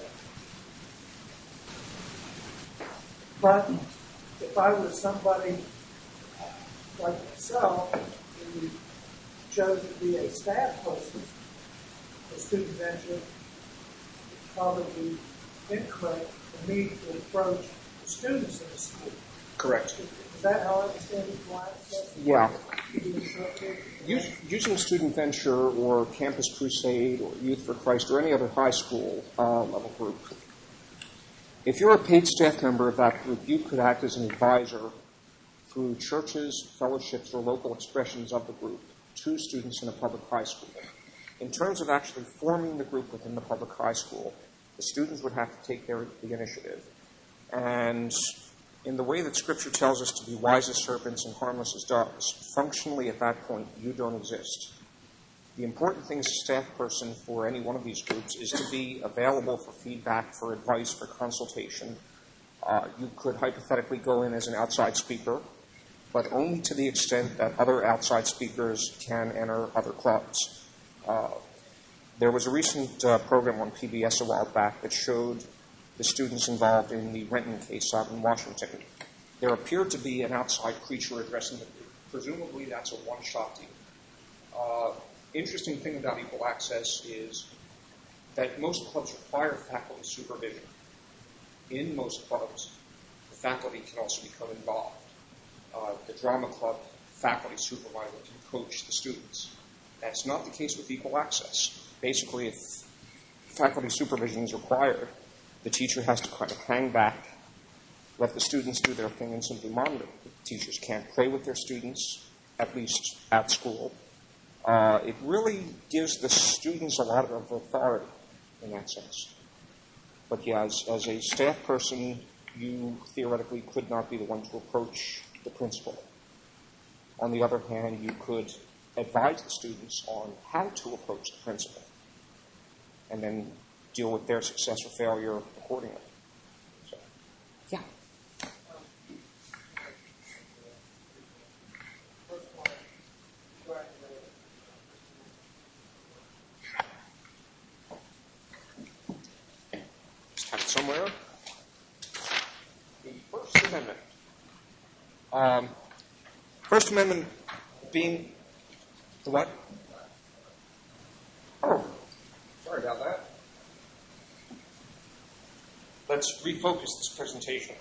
But if I was somebody like myself who chose to be a staff person for student venture, it would probably be incorrect for me to approach the students in the school. Correct. Is that how I understand equal access? Yeah. Using Student Venture or Campus Crusade or Youth for Christ or any other high school level group, if you're a paid staff member of that group, you could act as an advisor through churches, fellowships, or local expressions of the group to students in a public high school. In terms of actually forming the group within the public high school, the students would have to take the initiative. And in the way that Scripture tells us to be wise as serpents and harmless as doves, functionally at that point, you don't exist. The important thing as a staff person for any one of these groups is to be available for feedback, for advice, for consultation. You could hypothetically go in as an outside speaker, but only to the extent that other outside speakers can enter other clubs. There was a recent program on PBS a while back that showed the students involved in the Renton case out in Washington. There appeared to be an outside preacher addressing the group. Presumably that's a one-shot deal. Interesting thing about equal access is that most clubs require faculty supervision. In most clubs, the faculty can also become involved. The drama club faculty supervisor can coach the students. That's not the case with equal access. Basically, if faculty supervision is required, the teacher has to kind of hang back let the students do their thing and simply monitor. Teachers can't pray with their students, at least at school. It really gives the students a lot of authority in that sense. But yeah, as a staff person, you theoretically could not be the one to approach the principal. On the other hand, you could advise the students on how to approach the principal and then deal with their success or failure accordingly. So, yeah. Just have it somewhere. The First Amendment. First Amendment being the what? Oh, sorry about that. Let's refocus this presentation.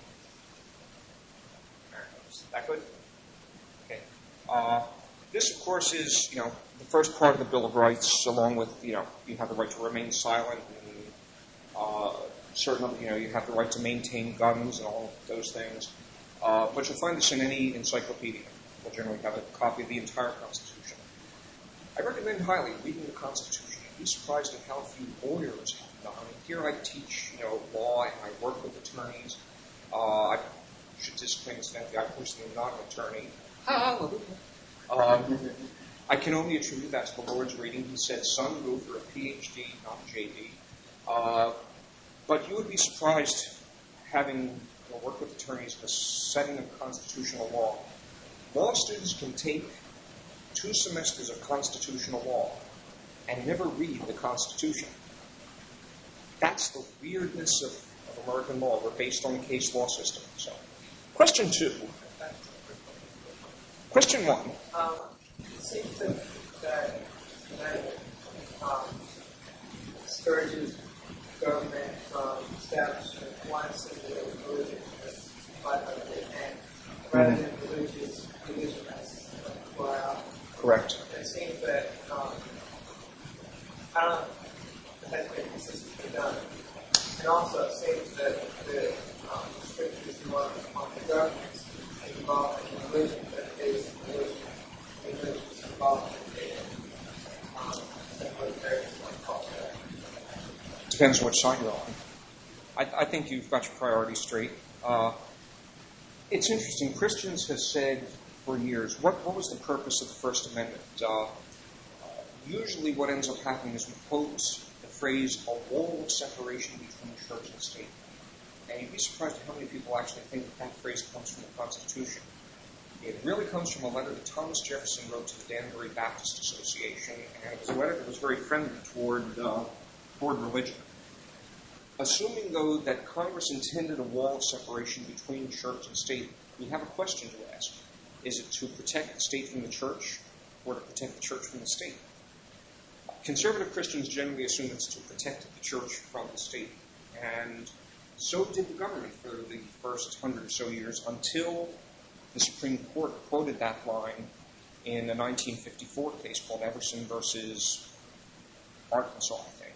Is that good? Okay. This, of course, is, the first part of the Bill of Rights, along with, you have the right to remain silent, and certain, you have the right to maintain guns and all of those things. But you'll find this in any encyclopedia. We'll generally have a copy of the entire Constitution. I recommend highly reading the Constitution. You'd be surprised at how few lawyers have done. Here I teach, law, and I work with attorneys. I should disclaim, incidentally, I personally am not an attorney. I can only attribute that to the Lord's reading. He said, son, go for a PhD, not JD. But you would be surprised, having worked with attorneys, the setting of constitutional law. Law students can take 2 semesters of constitutional law and never read the Constitution. That's the weirdness of American law. We're based on the case law system. So, question 2. Question 1. It seems that discourages government from establishing one single religion as 500 and rather than religious division as Correct. it seems that I don't know if that's been consistently done. And also it seems that the scriptures more on the government involved in religion, that there is religion involved in Depends on which side you're on. I think you've got your priorities straight. It's interesting. Christians have said for years, what was the purpose of the First Amendment? Usually what ends up happening is we quote the phrase, a wall of separation between church and state. And you'd be surprised at how many people actually think that phrase comes from the Constitution. It really comes from a letter that Thomas Jefferson wrote to the Danbury Baptist Association, and it was a letter that was very friendly toward religion. Assuming, though, that Congress intended a wall of separation between church and state, we have a question to ask. Is it to protect the state from the church, or to protect the church from the state? Conservative Christians generally assume it's to protect the church from the state, and so did the government for the first 100 or so years until the Supreme Court quoted that line in a 1954 case called Everson versus Arkansas,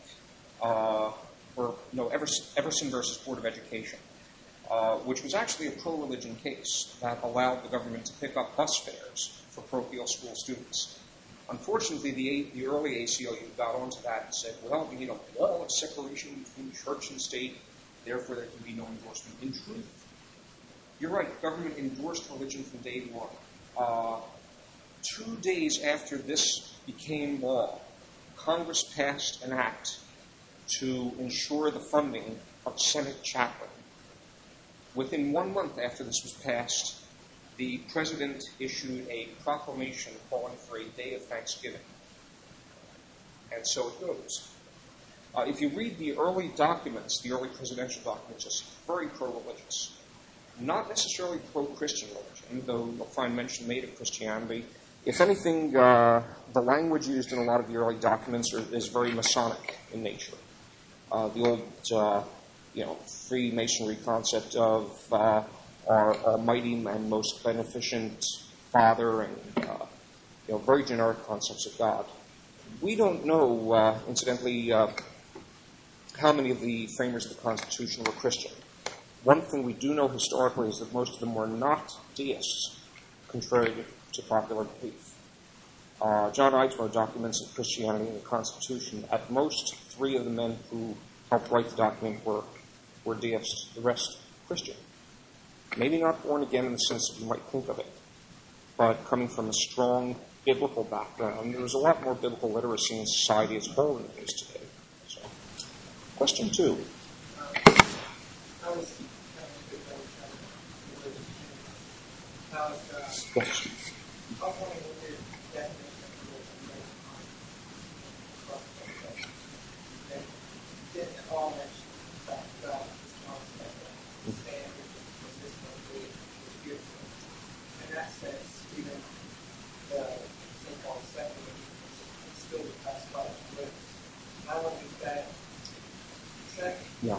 I think. Everson versus Board of Education, which was actually a pro-religion case that allowed the government to pick up bus fares for parochial school students. Unfortunately, the early ACLU got onto that and said, well, we need a wall of separation between church and state, therefore there can be no endorsement. In truth, you're right, government endorsed religion from day one. 2 days after this became law, Congress passed an act to ensure the funding of Senate chaplain. Within 1 month after this was passed, the president issued a proclamation calling for a day of Thanksgiving. And so it goes. If you read the early documents, the early presidential documents, it's very pro-religious. Not necessarily pro-Christian religion, though you'll find mention made of Christianity. If anything, the language used in a lot of the early documents is very Masonic in nature. The old, Freemasonry concept of our almighty and most beneficent Father, and very generic concepts of God. We don't know, incidentally, how many of the framers of the Constitution were Christian. One thing we do know historically is that most of them were not deists, contrary to popular belief. John Eidsmoe documents in Christianity and the Constitution. At most, 3 of the men who helped write the document were deists, the rest Christian. Maybe not born again in the sense that you might think of it, but coming from a strong biblical background. There was a lot more biblical literacy in society as a whole than there is today. So, question 2. Yes. Yeah.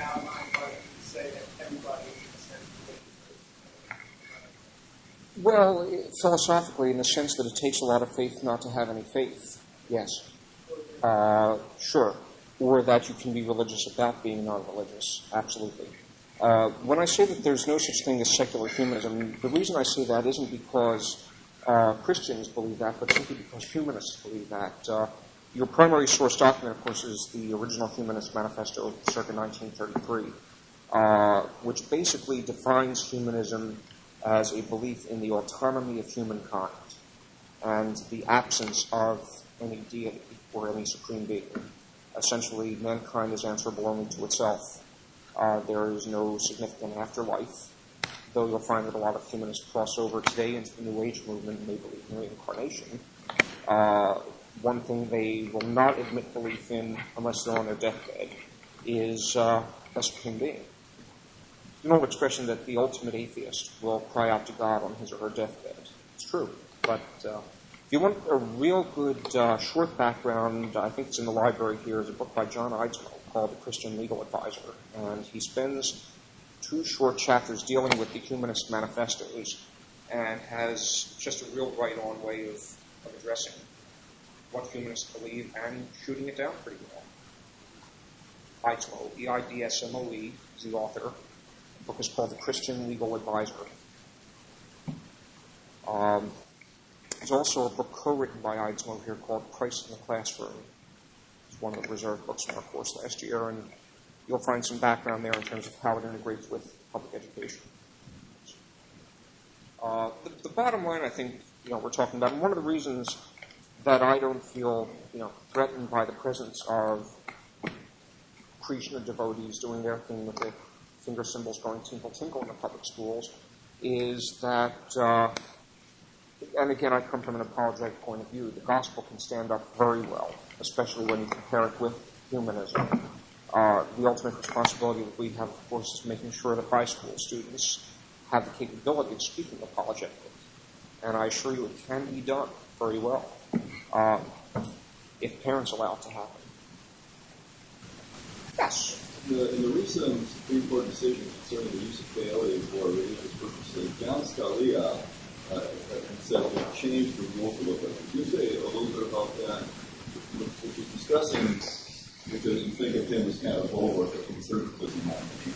Well, philosophically, in the sense that it takes a lot of faith not to have any faith, yes. Sure. Or that you can be religious without being non-religious, absolutely. When I say that there's no such thing as secular humanism, the reason I say that isn't because Christians believe that, but simply because humanists believe that. Your primary source document, of course, is the original Humanist Manifesto, circa 1933, which basically defines humanism as a belief in the autonomy of humankind and the absence of any deity or any supreme being. Essentially, mankind is answerable only to itself. There is no significant afterlife, though you'll find that a lot of humanists cross over today into the New Age movement and they believe in reincarnation. One thing they will not admit belief in unless they're on their deathbed is a supreme being. You know the expression that the ultimate atheist will cry out to God on his or her deathbed. It's true. But if you want a real good short background, I think it's in the library here, is a book by John Eidsmoe called The Christian Legal Advisor. And he spends 2 short chapters dealing with the Humanist Manifestos and has just a real right-on way of addressing what humanists believe and shooting it down pretty well. Eidsmoe, E-I-D-S-M-O-E, is the author. The book is called The Christian Legal Advisor. There's also a book co-written by Eidsmoe here called Christ in the Classroom. It's one of the reserved books from our course last year, and you'll find some background there in terms of how it integrates with public education. The bottom line, I think, we're talking about, and one of the reasons that I don't feel, threatened by the presence of Krishna devotees doing their thing with the finger symbols going tinkle tinkle in the public schools is that, and again I come from an apologetic point of view, the gospel can stand up very well, especially when you compare it with humanism. The ultimate responsibility that we have, of course, is making sure that high school students have the capability of speaking apologetically. And I assure you it can be done very well. If parents allow it to happen. Yes? In the recent Supreme Court decision concerning the use of peyote for religious purposes, John Scalia said to change the rule for the Could you say a little bit about that? What you're discussing, because you think of him as kind of over the conservatism.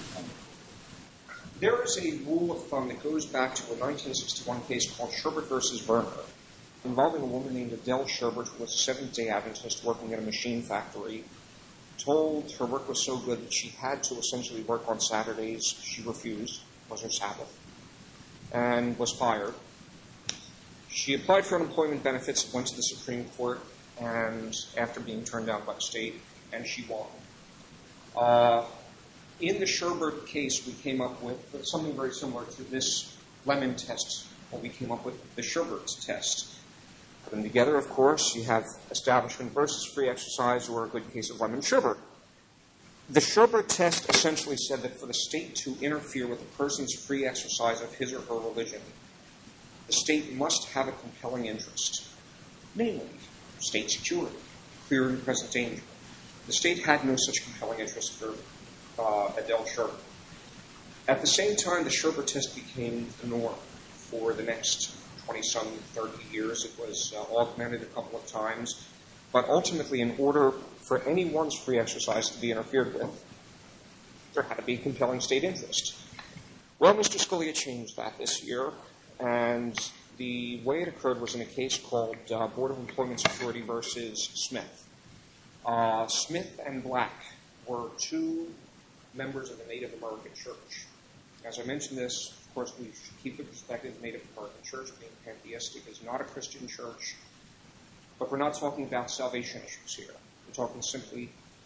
There is a rule of thumb that goes back to a 1961 case called Sherbert versus Werner, involving a woman named Adele Sherbert, who was a Seventh-day Adventist working at a machine factory, told her work was so good that she had to essentially work on Saturdays. She refused. It was her Sabbath. And was fired. She applied for unemployment benefits, went to the Supreme Court, and after being turned down by the state, and she won. In the Sherbert case, we came up with something very similar to this lemon test, what we came up with, the Sherbert test. Put them together, of course, you have establishment versus free exercise, or a good case of lemon sherbet. The Sherbert test essentially said that for the state to interfere with a person's free exercise of his or her religion, the state must have a compelling interest, namely state security, clear and present danger. The state had no such compelling interest for Adele Sherbert. At the same time, the Sherbert test became the norm for the next 20-some, 30 years. It was augmented a couple of times. But ultimately, in order for anyone's free exercise to be interfered with, there had to be a compelling state interest. Well, Mr. Scalia changed that this year, and the way it occurred was in a case called Board of Employment Security versus Smith. Smith and Black were two members of the Native American Church. As I mentioned this, of course, we should keep the perspective of Native American Church being pantheistic is not a Christian church, but we're not talking about salvation issues here. We're talking simply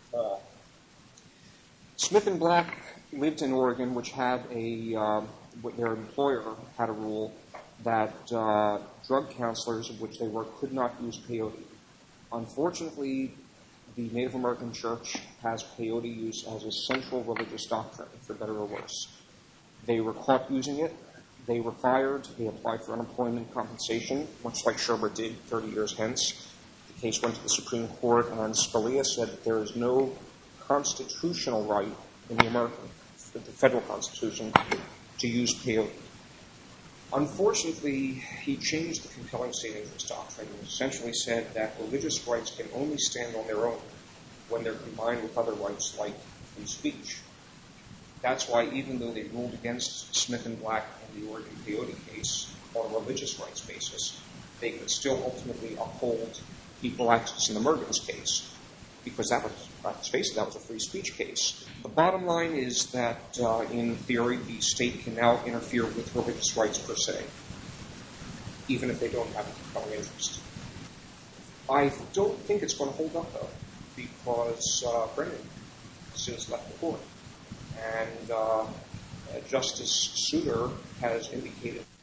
Smith and Black lived in Oregon, which had their employer had a rule that drug counselors, of which they were, could not use peyote. Unfortunately, the Native American Church has peyote use as a central religious doctrine, for better or worse. They were caught using it. They were fired. They applied for unemployment compensation, much like Sherbert did 30 years hence. The case went to the Supreme Court, and Scalia said that there is no constitutional right in the federal Constitution to use peyote. Unfortunately, he changed the compelling state interest doctrine and essentially said that religious rights can only stand on their own when they're combined with other rights like free speech. That's why even though they ruled against Smith and Black in the Oregon peyote case on a religious rights basis, they could still ultimately uphold equal access in the Mergens case, because let's face it, that was a free speech case. The bottom line is that, in theory, the state can now interfere with religious rights per se, even if they don't have a compelling interest. I don't think it's going to hold up, though, because Brennan since left the court, and Justice Souter has indicated